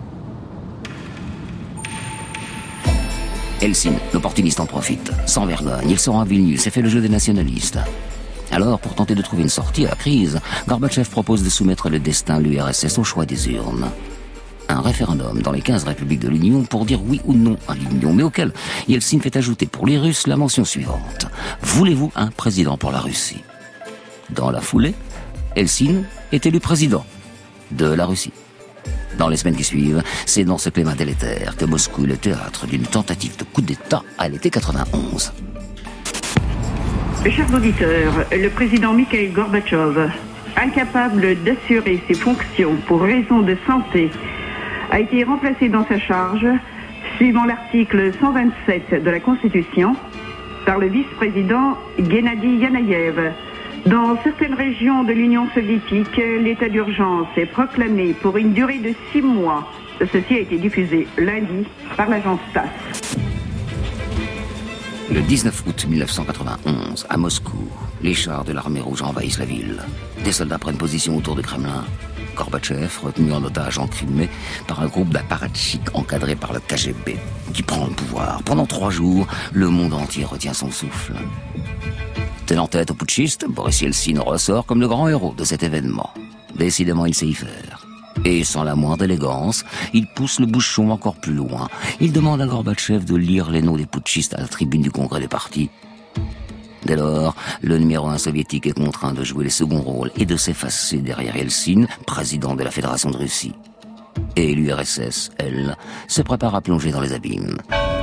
Helsinki, l'opportuniste, en profite. Sans vergogne, il se rend à Vilnius et fait le jeu des nationalistes. Alors, pour tenter de trouver une sortie à la crise, Gorbatchev propose de soumettre le destin de l'U R S S au choix des urnes. Un référendum dans les quinze républiques de l'Union pour dire oui ou non à l'Union, mais auquel Yeltsin fait ajouter pour les Russes la mention suivante. Voulez-vous un président pour la Russie? Dans la foulée, Yeltsin est élu président de la Russie. Dans les semaines qui suivent, c'est dans ce climat délétère que Moscou est le théâtre d'une tentative de coup d'État à l'été quatre-vingt-onze. Chers auditeurs, le président Mikhaïl Gorbatchev, incapable d'assurer ses fonctions pour raison de santé, a été remplacé dans sa charge, suivant l'article cent vingt-sept de la Constitution, par le vice-président Gennady Yanayev. Dans certaines régions de l'Union soviétique, l'état d'urgence est proclamé pour une durée de six mois. Ceci a été diffusé lundi par l'agence TASS. Le dix-neuf août mille neuf cent quatre-vingt-onze, à Moscou, les chars de l'armée rouge envahissent la ville. Des soldats prennent position autour du Kremlin. Gorbatchev, retenu en otage en Crimée par un groupe d'apparatchiks encadré par le K G B, qui prend le pouvoir. Pendant trois jours, le monde entier retient son souffle. Tenant tête aux putschistes, Boris Yeltsin ressort comme le grand héros de cet événement. Décidément, il sait y faire. Et sans la moindre élégance, il pousse le bouchon encore plus loin. Il demande à Gorbatchev de lire les noms des putschistes à la tribune du congrès des partis. Dès lors, le numéro un soviétique est contraint de jouer les seconds rôles et de s'effacer derrière Yeltsin, président de la Fédération de Russie. Et l'U R S S, elle, se prépare à plonger dans les abîmes.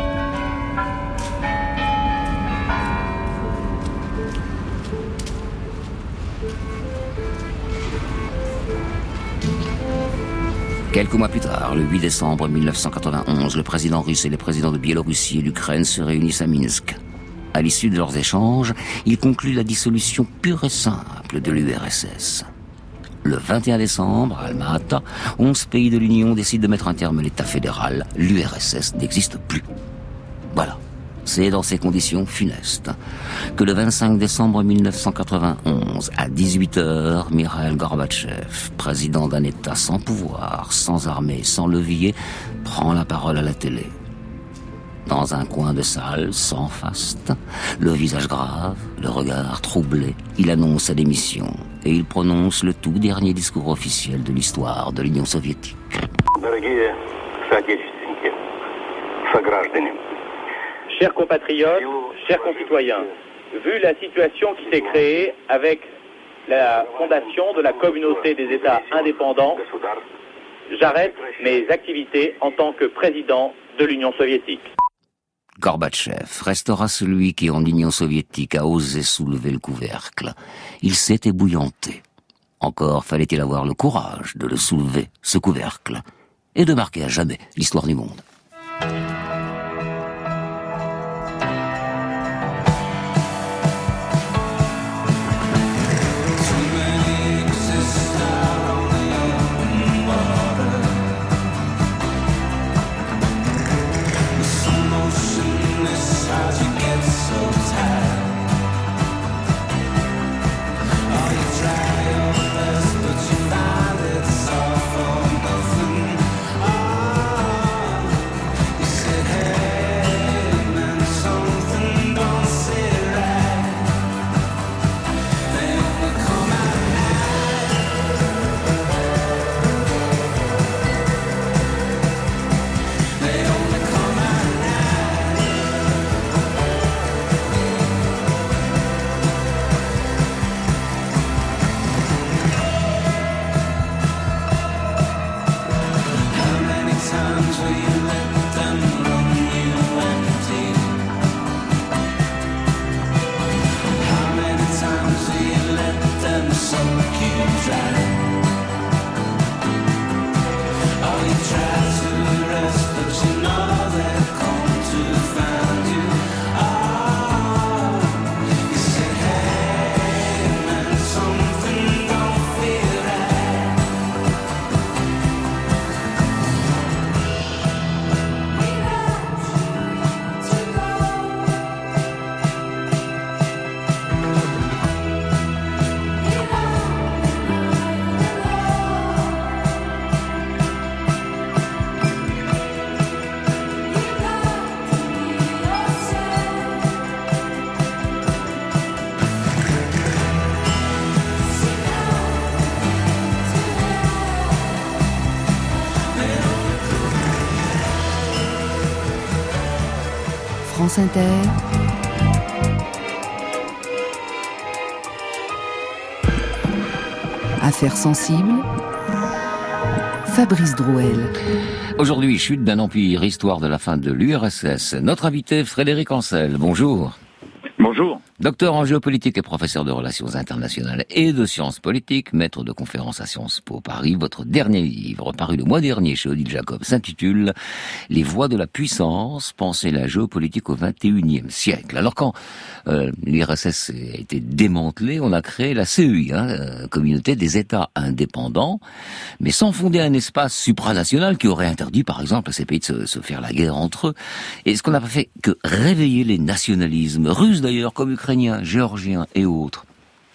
Quelques mois plus tard, le huit décembre mille neuf cent quatre-vingt-onze, le président russe et les présidents de Biélorussie et d'Ukraine se réunissent à Minsk. À l'issue de leurs échanges, ils concluent la dissolution pure et simple de l'U R S S. Le vingt et un décembre, à Alma-Ata, onze pays de l'Union décident de mettre un terme à l'État fédéral. L'U R S S n'existe plus. Voilà. C'est dans ces conditions funestes que le vingt-cinq décembre mille neuf cent quatre-vingt-onze, à dix-huit heures, Mikhaïl Gorbatchev, président d'un État sans pouvoir, sans armée, sans levier, prend la parole à la télé. Dans un coin de salle, sans faste, le visage grave, le regard troublé, il annonce sa démission et il prononce le tout dernier discours officiel de l'histoire de l'Union soviétique. Chers compatriotes, chers concitoyens, vu la situation qui s'est créée avec la fondation de la communauté des États indépendants, j'arrête mes activités en tant que président de l'Union soviétique. Gorbatchev restera celui qui, en Union soviétique, a osé soulever le couvercle. Il s'est ébouillanté. Encore fallait-il avoir le courage de le soulever, ce couvercle, et de marquer à jamais l'histoire du monde. France Inter, Affaires sensibles, Fabrice Drouel. Aujourd'hui, chute d'un empire, histoire de la fin de l'U R S S. Notre invité, Frédéric Ancel. Bonjour. Bonjour. Docteur en géopolitique et professeur de relations internationales et de sciences politiques, maître de conférences à Sciences Po Paris. Votre dernier livre, paru le mois dernier chez Odile Jacob, s'intitule « Les voies de la puissance, penser la géopolitique au vingt et unième siècle ». Alors quand euh, l'U R S S a été démantelé, on a créé la C E I, hein, euh, Communauté des États indépendants, mais sans fonder un espace supranational qui aurait interdit, par exemple, à ces pays de se, se faire la guerre entre eux. Et ce qu'on n'a pas fait que réveiller les nationalismes, russes d'ailleurs, comme ukrainiens, géorgiens et autres.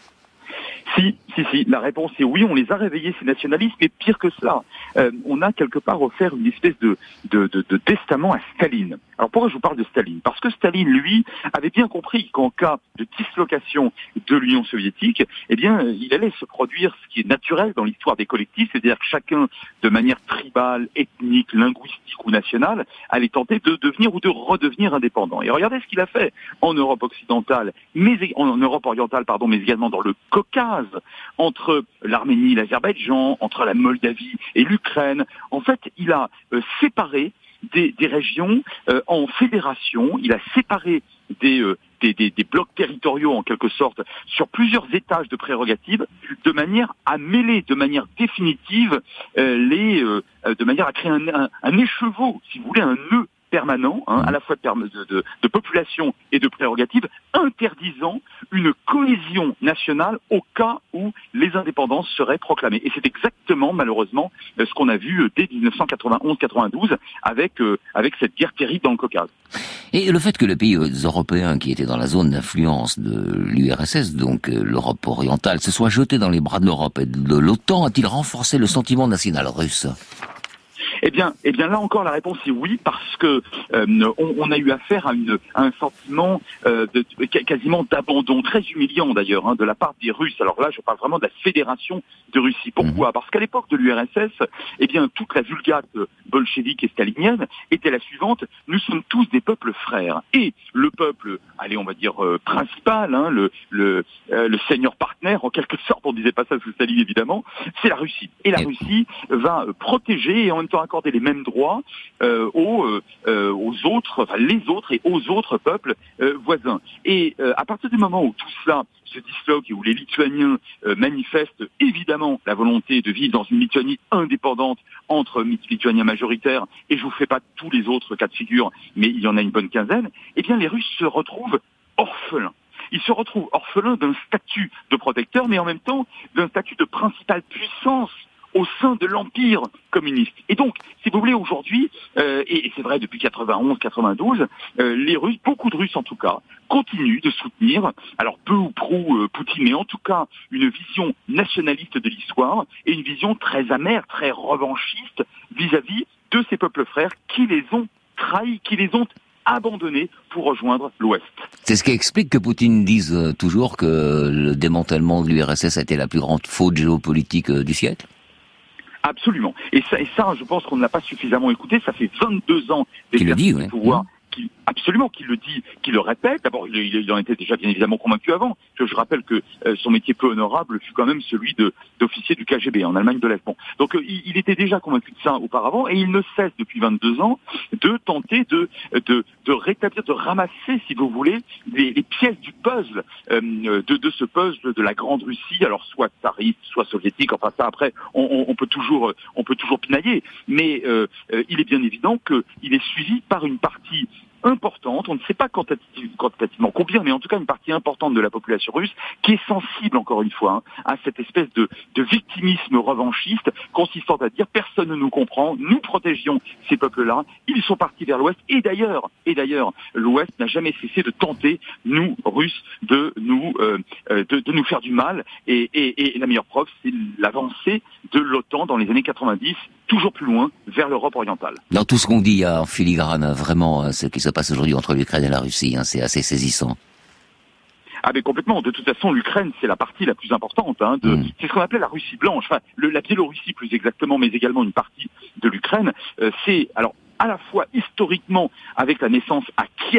Si, si, si, la réponse est oui, on les a réveillés, ces nationalistes, mais pire que cela, euh, on a quelque part offert une espèce de, de, de, de testament à Staline. Alors pourquoi je vous parle de Staline ? Parce que Staline, lui, avait bien compris qu'en cas de dislocation de l'Union soviétique, eh bien, il allait se produire ce qui est naturel dans l'histoire des collectifs, c'est-à-dire que chacun, de manière tribale, ethnique, linguistique ou nationale, allait tenter de devenir ou de redevenir indépendant. Et regardez ce qu'il a fait en Europe occidentale, mais en Europe orientale, pardon, mais également dans le Caucase, entre l'Arménie, l'Azerbaïdjan, entre la Moldavie et l'Ukraine. En fait, il a euh, séparé des, des régions euh, en fédérations, il a séparé des, euh, des, des, des blocs territoriaux en quelque sorte sur plusieurs étages de prérogatives, de manière à mêler de manière définitive euh, les, euh, de manière à créer un, un, un écheveau, si vous voulez, un nœud permanent, hein, à la fois de, de, de population et de prérogatives, interdisant une cohésion nationale au cas où les indépendances seraient proclamées. Et c'est exactement, malheureusement, ce qu'on a vu dès dix-neuf cent quatre-vingt-onze quatre-vingt-douze avec, euh, avec cette guerre terrible dans le Caucase. Et le fait que les pays européens qui étaient dans la zone d'influence de l'U R S S, donc euh, l'Europe orientale, se soient jetés dans les bras de l'Europe et de l'OTAN, a-t-il renforcé le sentiment national russe ? Eh bien, eh bien là encore la réponse est oui, parce que euh, on, on a eu affaire à, une, à un sentiment euh, de, de, quasiment d'abandon, très humiliant d'ailleurs, hein, de la part des Russes. Alors là, je parle vraiment de la Fédération de Russie. Pourquoi ? Parce qu'à l'époque de l'U R S S, eh bien toute la vulgate bolchevique et stalinienne était la suivante: nous sommes tous des peuples frères. Et le peuple, allez, on va dire euh, principal, hein, le le, euh, le senior partner, en quelque sorte, on disait pas ça sous Staline évidemment, c'est la Russie. Et la Russie va euh, protéger et en même temps accorder les mêmes droits euh, aux, euh, aux autres, enfin les autres et aux autres peuples euh, voisins. Et euh, à partir du moment où tout cela se disloque et où les Lituaniens euh, manifestent évidemment la volonté de vivre dans une Lituanie indépendante entre Lituaniens majoritaires, et je vous fais pas tous les autres cas de figure, mais il y en a une bonne quinzaine, eh bien les Russes se retrouvent orphelins. Ils se retrouvent orphelins d'un statut de protecteur, mais en même temps d'un statut de principale puissance au sein de l'empire communiste. Et donc, si vous voulez, aujourd'hui, euh, et, et c'est vrai depuis quatre-vingt-onze quatre-vingt-douze, euh, les Russes, beaucoup de Russes en tout cas, continuent de soutenir, alors peu ou prou euh, Poutine, mais en tout cas une vision nationaliste de l'histoire et une vision très amère, très revanchiste vis-à-vis de ces peuples frères qui les ont trahis, qui les ont abandonnés pour rejoindre l'Ouest. C'est ce qui explique que Poutine dise euh, toujours que le démantèlement de l'U R S S a été la plus grande faute géopolitique euh, du siècle ? Absolument. Et ça, et ça, je pense qu'on ne l'a pas suffisamment écouté. Ça fait vingt-deux ans d'exercice de pouvoir. Qui, absolument, qu'il le dit, qu'il le répète. D'abord, il, il en était déjà bien évidemment convaincu avant. Je, je rappelle que euh, son métier peu honorable fut quand même celui de d'officier du K G B en Allemagne de l'Est. Bon. Donc, euh, il, il était déjà convaincu de ça auparavant, et il ne cesse depuis vingt-deux ans de tenter de de, de rétablir, de ramasser, si vous voulez, les, les pièces du puzzle euh, de, de ce puzzle de la grande Russie, alors soit tsariste, soit soviétique. Enfin, ça après, on, on, on peut toujours, on peut toujours pinailler. Mais euh, euh, il est bien évident qu'il est suivi par une partie importante, on ne sait pas quantitativement, quantitativement combien, mais en tout cas une partie importante de la population russe qui est sensible, encore une fois, hein, à cette espèce de, de victimisme revanchiste consistant à dire personne ne nous comprend, nous protégions ces peuples-là, ils sont partis vers l'Ouest, et d'ailleurs, et d'ailleurs, l'Ouest n'a jamais cessé de tenter, nous, Russes, de nous, euh, de, de nous faire du mal, et, et, et la meilleure preuve, c'est l'avancée de l'OTAN dans les années quatre-vingt-dix, toujours plus loin, vers l'Europe orientale. Dans tout ce qu'on dit en filigrane, vraiment, ce qui se passe aujourd'hui entre l'Ukraine et la Russie, hein, c'est assez saisissant. Ah mais complètement. De toute façon, l'Ukraine, c'est la partie la plus importante. Hein, de, mmh. C'est ce qu'on appelait la Russie blanche. Enfin, le, la Biélorussie plus exactement, mais également une partie de l'Ukraine. Euh, c'est alors à la fois historiquement avec la naissance à Kiev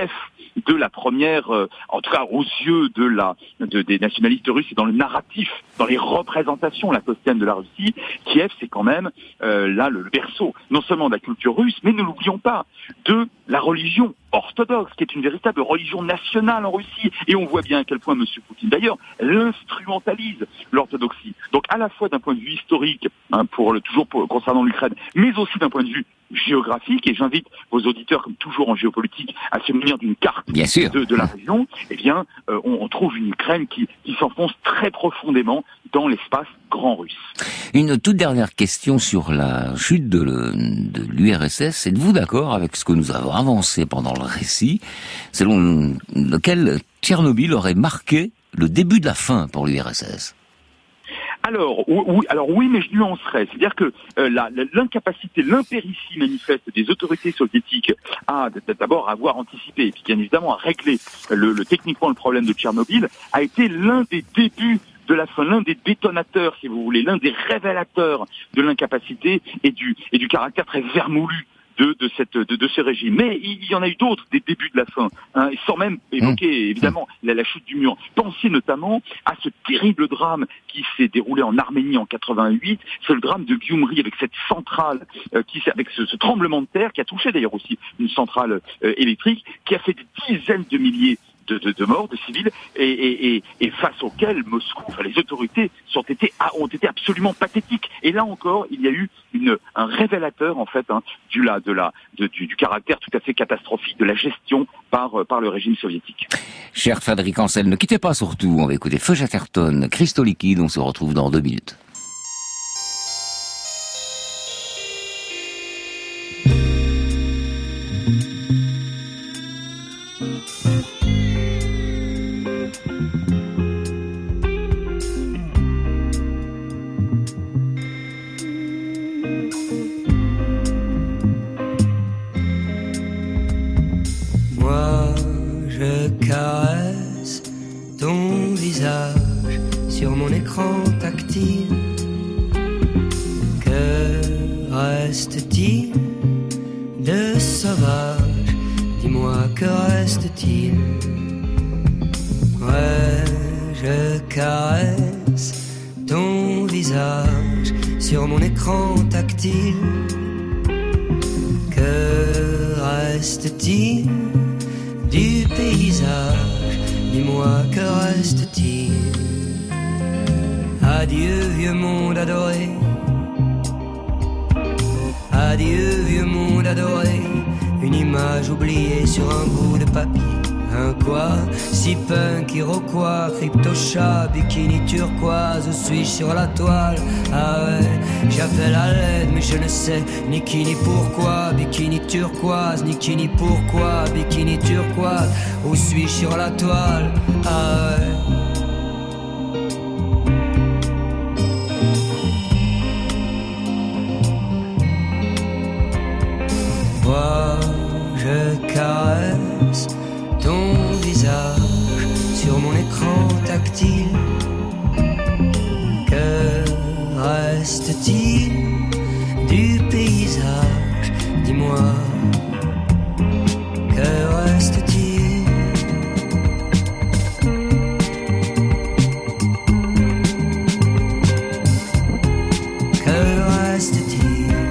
de la première, euh, en tout cas aux yeux de la de, des nationalistes russes et dans le narratif, dans les représentations lacostiennes de la Russie, Kiev c'est quand même euh, là le berceau non seulement de la culture russe, mais ne l'oublions pas, de la religion orthodoxe, qui est une véritable religion nationale en Russie. Et on voit bien à quel point M. Poutine, d'ailleurs, l'instrumentalise, l'orthodoxie. Donc à la fois d'un point de vue historique, hein, pour le, toujours pour, concernant l'Ukraine, mais aussi d'un point de vue géographique, et j'invite vos auditeurs, comme toujours en géopolitique, à se munir d'une carte de, de la région, eh bien, euh, on, on trouve une Ukraine qui, qui s'enfonce très profondément dans l'espace grand russe. Une toute dernière question sur la chute de, le, de l'U R S S. Êtes-vous d'accord avec ce que nous avons avancé pendant le récit, selon lequel Tchernobyl aurait marqué le début de la fin pour l'U R S S ? Alors oui, alors oui, mais je nuancerais. C'est-à-dire que euh, la, l'incapacité, l'impéritie manifeste des autorités soviétiques à d'abord avoir anticipé et puis bien évidemment à régler le, le techniquement le problème de Tchernobyl a été l'un des débuts de la fin, l'un des détonateurs, si vous voulez, l'un des révélateurs de l'incapacité et du et du caractère très vermoulu de de cette de, de ce régime. Mais il y en a eu d'autres des débuts de la fin, hein, sans même évoquer évidemment la, la chute du mur. Pensez notamment à ce terrible drame qui s'est déroulé en Arménie en quatre-vingt-huit, c'est le drame de Gyumri avec cette centrale euh, qui avec ce, ce tremblement de terre qui a touché d'ailleurs aussi une centrale euh, électrique, qui a fait des dizaines de milliers De, de, de morts, de civils, et, et, et, et face auxquels Moscou, enfin les autorités, sont été, ont été absolument pathétiques. Et là encore, il y a eu une, un révélateur en fait hein, du, la, de la, de, du, du caractère tout à fait catastrophique de la gestion par, par le régime soviétique. Cher Frédéric Ancel, ne quittez pas surtout. On va écouter Feu Chatterton, Cristaux liquide. On se retrouve dans deux minutes. Caresse ton visage sur mon écran tactile. Que reste-t-il de sauvage? Dis-moi, que reste-t-il? Ouais, je caresse ton visage sur mon écran tactile. Que reste-t-il du paysage? Dis-moi, que reste-t-il? Adieu vieux monde adoré, adieu vieux monde adoré, une image oubliée sur un bout de papier. Un quoi? Si punk, iroquois, crypto-chat, bikini turquoise, où suis-je sur la toile? Ah ouais, j'appelle à l'aide, mais je ne sais ni qui ni pourquoi. Bikini turquoise, ni qui ni pourquoi. Bikini turquoise, où suis-je sur la toile? Ah ouais. Moi, je caresse ton visage sur mon écran tactile. Que reste-t-il du paysage? Dis-moi, que reste-t-il? Que reste-t-il?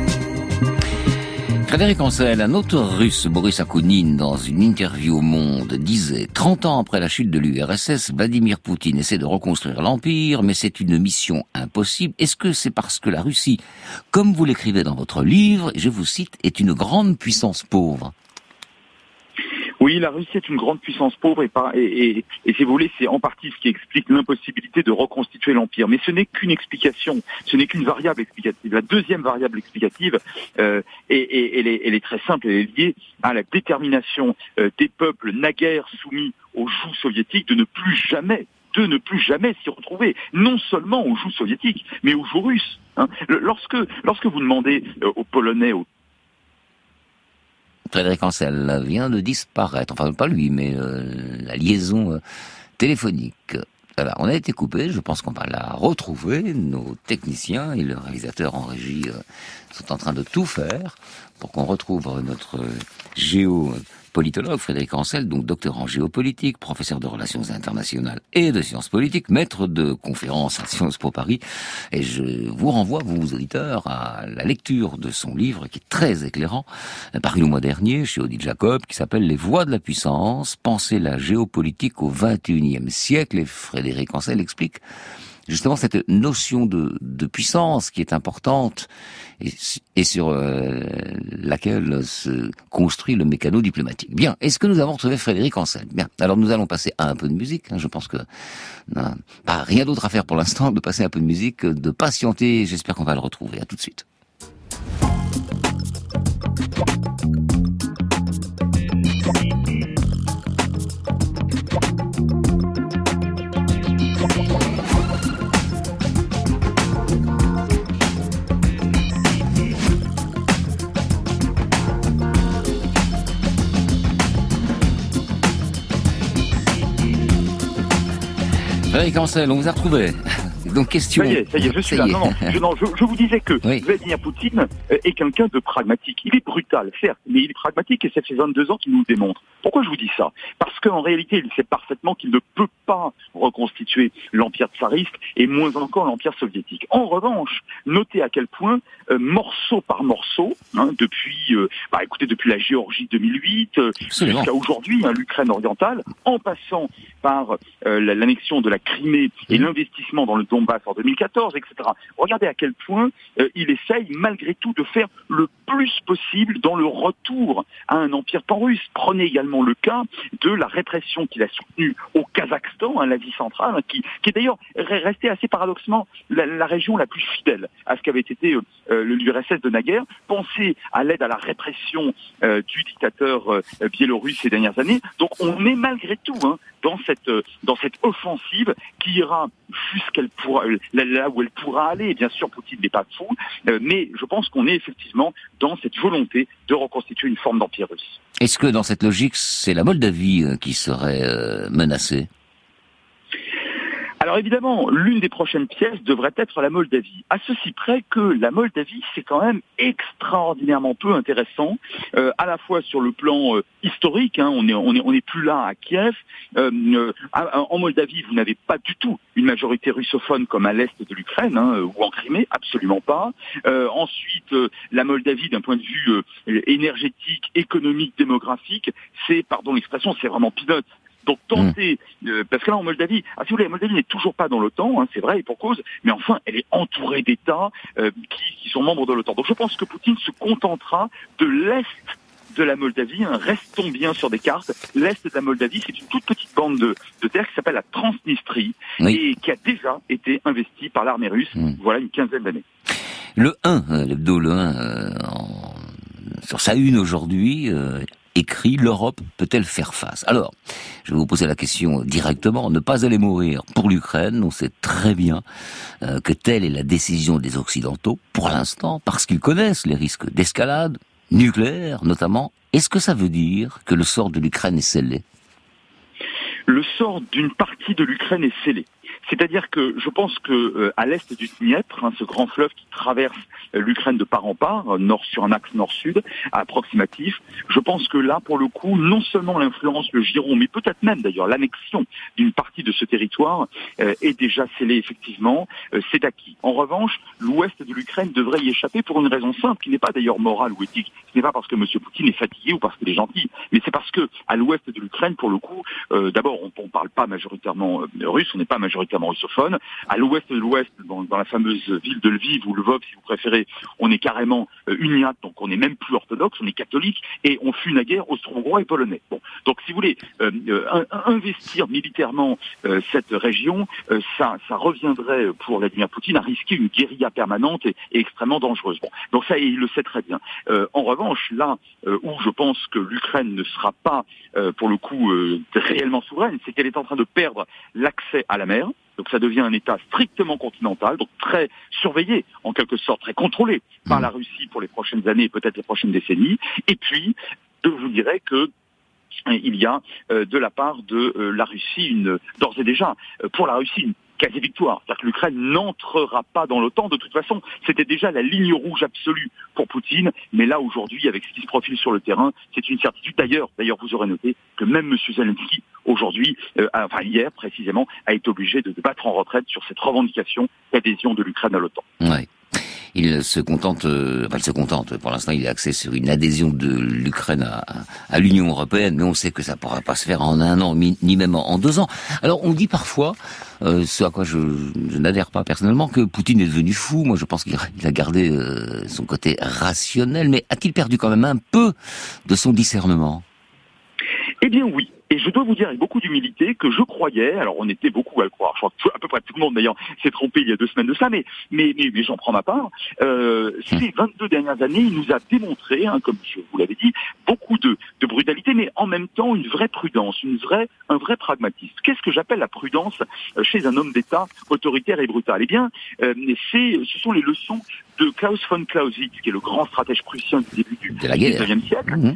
Frédéric Ancel, un auteur russe, Boris Akounine, dans une interview au Monde, disait « trente ans après la chute de l'U R S S, Vladimir Poutine essaie de reconstruire l'Empire, mais c'est une mission impossible. Est-ce que c'est parce que la Russie, comme vous l'écrivez dans votre livre, et je vous cite, est une grande puissance pauvre ?» Oui, la Russie est une grande puissance pauvre et, par, et, et, et si vous voulez, c'est en partie ce qui explique l'impossibilité de reconstituer l'Empire. Mais ce n'est qu'une explication, ce n'est qu'une variable explicative. La deuxième variable explicative, euh, et, et, elle, est, elle est très simple, elle est liée à la détermination euh, des peuples naguère soumis au joug soviétique de ne plus jamais de ne plus jamais s'y retrouver, non seulement au joug soviétique, mais au joug russe. Hein. Lorsque, lorsque vous demandez euh, aux Polonais, aux Frédéric Ancel vient de disparaître, enfin pas lui, mais euh, la liaison euh, téléphonique. Voilà, on a été coupé, je pense qu'on va la retrouver. Nos techniciens et le réalisateur en régie euh, sont en train de tout faire pour qu'on retrouve notre géopolitique politologue, Frédéric Ancel, donc docteur en géopolitique, professeur de relations internationales et de sciences politiques, maître de conférences à Sciences Po Paris. Et je vous renvoie, vous auditeurs, à la lecture de son livre qui est très éclairant, paru le mois dernier chez Odile Jacob, qui s'appelle Les voies de la puissance, penser la géopolitique au vingt et unième siècle. Et Frédéric Ancel explique justement cette notion de, de puissance qui est importante et, et sur euh, laquelle se construit le mécano diplomatique. Bien, est-ce que nous avons retrouvé Frédéric Ancel? Bien, alors nous allons passer à un peu de musique. Hein, je pense que non, pas rien d'autre à faire pour l'instant, de passer un peu de musique, de patienter. J'espère qu'on va le retrouver. À tout de suite. Frédéric Ancel, on vous a retrouvé. Donc question. Ça y est, ça y est, je suis là. Non, non, je, non je, je vous disais que oui. Vladimir Poutine est quelqu'un de pragmatique. Il est brutal, certes, mais il est pragmatique et ça fait vingt-deux ans qu'il nous le démontre. Pourquoi je vous dis ça? Parce qu'en réalité, il sait parfaitement qu'il ne peut pas reconstituer l'empire tsariste et moins encore l'empire soviétique. En revanche, notez à quel point, euh, morceau par morceau, hein, depuis, euh, bah, écoutez, depuis la Géorgie deux mille huit euh, jusqu'à aujourd'hui, hein, l'Ukraine orientale, en passant par euh, l'annexion de la Crimée et l'investissement dans le Donbass en deux mille quatorze, et cetera. Regardez à quel point euh, il essaye malgré tout de faire le plus possible dans le retour à un empire pan-russe. Prenez également le cas de la répression qu'il a soutenue au Kazakhstan, hein, l'Asie centrale, hein, qui, qui est d'ailleurs resté assez paradoxalement la, la région la plus fidèle à ce qu'avait été euh, l'U R S S de naguère. Pensez à l'aide à la répression euh, du dictateur euh, biélorusse ces dernières années. Donc on est malgré tout hein, dans cette euh, dans cette offensive qui ira jusqu'elle pourra là, là où elle pourra aller. Bien sûr, Poutine n'est pas fou, euh, mais je pense qu'on est effectivement dans cette volonté de reconstituer une forme d'empire russe. Est-ce que dans cette logique, c'est la Moldavie qui serait euh, menacée ? Alors évidemment, l'une des prochaines pièces devrait être la Moldavie. À ceci près que la Moldavie, c'est quand même extraordinairement peu intéressant, euh, à la fois sur le plan euh, historique, hein, on est on est on est plus là à Kiev. Euh, euh, en Moldavie, vous n'avez pas du tout une majorité russophone comme à l'est de l'Ukraine hein, ou en Crimée, absolument pas. Euh, ensuite, euh, la Moldavie, d'un point de vue euh, énergétique, économique, démographique, c'est, pardon l'expression, c'est vraiment peanuts. Donc tenter, euh, parce que là en Moldavie, ah, si vous voulez, la Moldavie n'est toujours pas dans l'OTAN, hein, c'est vrai, et pour cause, mais enfin elle est entourée d'États euh, qui, qui sont membres de l'OTAN. Donc je pense que Poutine se contentera de l'Est de la Moldavie, hein, restons bien sur des cartes, l'Est de la Moldavie, c'est une toute petite bande de, de terre qui s'appelle la Transnistrie, oui. et qui a déjà été investie par l'armée russe, mmh. voilà une quinzaine d'années. Le un, l'hebdo Le un, euh, en... sur sa une aujourd'hui, euh... écrit « L'Europe peut-elle faire face ?» Alors, je vais vous poser la question directement. Ne pas aller mourir pour l'Ukraine, on sait très bien euh, que telle est la décision des Occidentaux, pour l'instant, parce qu'ils connaissent les risques d'escalade, nucléaire notamment. Est-ce que ça veut dire que le sort de l'Ukraine est scellé ? Le sort d'une partie de l'Ukraine est scellé. C'est-à-dire que je pense que euh, à l'est du Dniepr, hein, ce grand fleuve qui traverse euh, l'Ukraine de part en part, euh, nord sur un axe nord-sud, approximatif, je pense que là, pour le coup, non seulement l'influence, le giron, mais peut-être même d'ailleurs l'annexion d'une partie de ce territoire euh, est déjà scellée effectivement, euh, c'est acquis. En revanche, l'ouest de l'Ukraine devrait y échapper pour une raison simple, qui n'est pas d'ailleurs morale ou éthique, ce n'est pas parce que M. Poutine est fatigué ou parce qu'il est gentil, mais c'est parce que à l'ouest de l'Ukraine, pour le coup, euh, d'abord, on ne parle pas majoritairement euh, russe, on n'est pas majoritairement russophone. À l'ouest de l'ouest, dans, dans la fameuse ville de Lviv ou Lvov, si vous préférez, on est carrément euh, uniate, donc on n'est même plus orthodoxe, on est catholique, et on fut naguère austro-hongrois et polonais. Bon, donc si vous voulez, euh, euh, investir militairement euh, cette région, euh, ça, ça reviendrait pour Vladimir Poutine à risquer une guérilla permanente et, et extrêmement dangereuse. Bon, donc ça, il le sait très bien. Euh, en revanche, là euh, où je pense que l'Ukraine ne sera pas, euh, pour le coup, euh, réellement souveraine, c'est qu'elle est en train de perdre l'accès à la mer. Donc ça devient un État strictement continental, donc très surveillé, en quelque sorte, très contrôlé par la Russie pour les prochaines années et peut-être les prochaines décennies. Et puis, je vous dirais que il y a euh, de la part de euh, la Russie, une, d'ores et déjà, euh, pour la Russie, une quasi-victoire. C'est-à-dire que l'Ukraine n'entrera pas dans l'OTAN. De toute façon, c'était déjà la ligne rouge absolue pour Poutine. Mais là, aujourd'hui, avec ce qui se profile sur le terrain, c'est une certitude. D'ailleurs, d'ailleurs, vous aurez noté que même M. Zelensky, aujourd'hui, euh, a, enfin hier précisément, a été obligé de, de battre en retraite sur cette revendication d'adhésion de l'Ukraine à l'OTAN. Ouais. Il se contente, euh, enfin il se contente, pour l'instant il est axé sur une adhésion de l'Ukraine à, à l'Union Européenne, mais on sait que ça ne pourra pas se faire en un an, ni même en deux ans. Alors on dit parfois, euh, ce à quoi je, je n'adhère pas personnellement, que Poutine est devenu fou. Moi je pense qu'il a gardé euh, son côté rationnel, mais a-t-il perdu quand même un peu de son discernement ? Eh bien oui. Et je dois vous dire avec beaucoup d'humilité que je croyais, alors on était beaucoup à le croire, je crois que à peu près tout le monde d'ailleurs s'est trompé il y a deux semaines de ça, mais mais mais, mais j'en prends ma part. Euh, ces vingt-deux dernières années, il nous a démontré, hein, comme je vous l'avais dit, beaucoup de, de brutalité, mais en même temps une vraie prudence, une vraie, un vrai pragmatisme. Qu'est-ce que j'appelle la prudence chez un homme d'État autoritaire et brutal ? Eh bien, euh, c'est, ce sont les leçons de Klaus von Clausewitz, qui est le grand stratège prussien du début du dix-neuvième siècle. Mmh.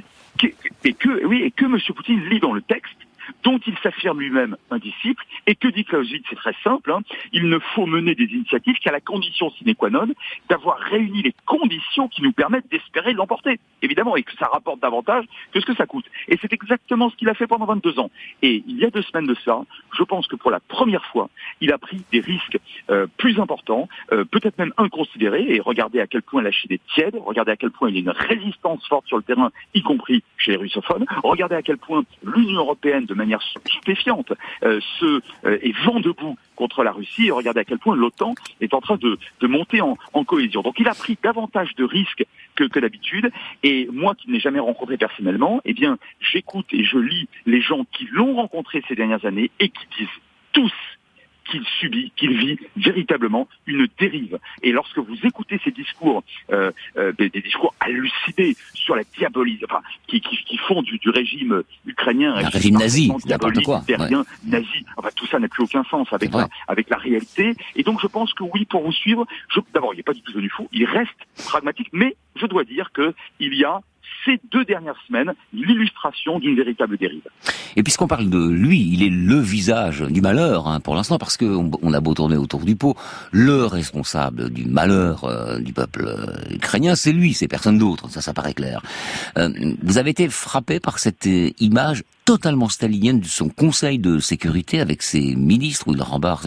Et que, oui, et que M. Poutine lit dans le texte, dont il s'affirme lui-même un disciple, et que dit Clausewitz, c'est très simple, hein, il ne faut mener des initiatives qu'à la condition sine qua non d'avoir réuni les conditions qui nous permettent d'espérer l'emporter, évidemment, et que ça rapporte davantage que ce que ça coûte. Et c'est exactement ce qu'il a fait pendant vingt-deux ans. Et il y a deux semaines de ça, je pense que pour la première fois, il a pris des risques euh, plus importants, euh, peut-être même inconsidérés, et regardez à quel point la Chine est tiède, regardez à quel point il y a une résistance forte sur le terrain, y compris chez les russophones, regardez à quel point l'Union européenne, de manière stupéfiante, euh, se euh, est vent debout contre la Russie, et regardez à quel point l'OTAN est en train de, de monter en, en cohésion. Donc il a pris davantage de risques que, que d'habitude, et moi qui ne l'ai jamais rencontré personnellement, eh bien j'écoute et je lis les gens qui l'ont rencontré ces dernières années et qui disent tous qu'il subit, qu'il vit véritablement une dérive. Et lorsque vous écoutez ces discours, euh, euh, des, des discours hallucinés sur la diabolisation, enfin, qui, qui, qui font du, du régime ukrainien un régime nazi, n'importe quoi, terrien, ouais. nazi, enfin tout ça n'a plus aucun sens avec la, avec la réalité. Et donc je pense que oui, pour vous suivre, je, d'abord il n'est pas du tout devenu fou, il reste pragmatique, mais je dois dire que il y a ces deux dernières semaines l'illustration d'une véritable dérive. Et puisqu'on parle de lui, il est le visage du malheur, hein, pour l'instant, parce qu'on on a beau tourner autour du pot, le responsable du malheur euh, du peuple euh, ukrainien, c'est lui, c'est personne d'autre, ça, ça paraît clair. Euh, vous avez été frappé par cette euh, image totalement stalinienne de son conseil de sécurité avec ses ministres, où il rembarre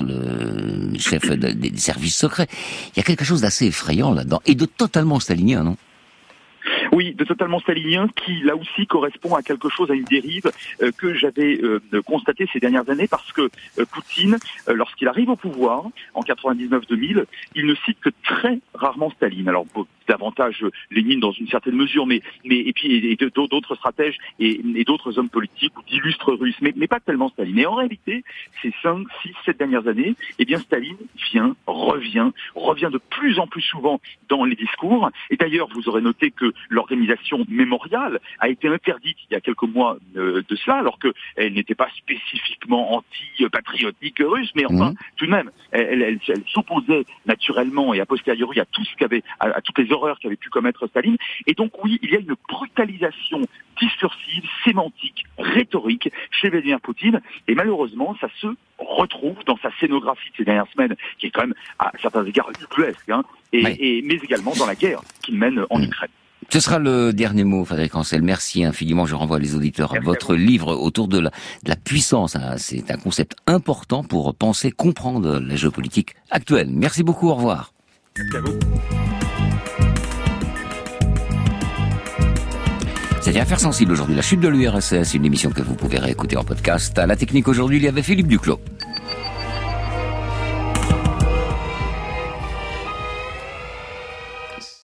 le chef de, des services secrets. Il y a quelque chose d'assez effrayant là-dedans, et de totalement stalinien, non ? Oui, de totalement stalinien, qui là aussi correspond à quelque chose, à une dérive euh, que j'avais euh, constatée ces dernières années, parce que euh, Poutine, euh, lorsqu'il arrive au pouvoir en quatre-vingt-dix-neuf deux mille, il ne cite que très rarement Staline. Alors bon, davantage euh, Lénine dans une certaine mesure, mais mais et puis et, et d'autres stratèges et, et d'autres hommes politiques ou d'illustres Russes, mais mais pas tellement Staline. Et en réalité, ces cinq, six, sept dernières années, eh bien Staline vient, revient, revient de plus en plus souvent dans les discours. Et d'ailleurs, vous aurez noté que l'organisation mémoriale a été interdite il y a quelques mois euh, de cela, alors qu'elle n'était pas spécifiquement anti-patriotique russe, mais enfin, mmh. tout de même, elle, elle, elle s'opposait naturellement et a posteriori à tout ce qu'avait, à, à toutes les horreurs qu'avait pu commettre Staline. Et donc oui, il y a une brutalisation discursive, sémantique, rhétorique chez Vladimir Poutine, et malheureusement, ça se retrouve dans sa scénographie de ces dernières semaines, qui est quand même à certains égards ubuesque, hein, et, oui. et, mais également dans la guerre qu'il mène en mmh. Ukraine. Ce sera le dernier mot, Frédéric Ancel. Merci infiniment. Je renvoie les auditeurs à votre livre autour de la, de la puissance. C'est un concept important pour penser, comprendre la géopolitique actuelle. Merci beaucoup. Au revoir. Merci à vous. C'était Affaires sensibles aujourd'hui. La chute de l'U R S S, une émission que vous pouvez réécouter en podcast. À la technique aujourd'hui, il y avait Philippe Duclos.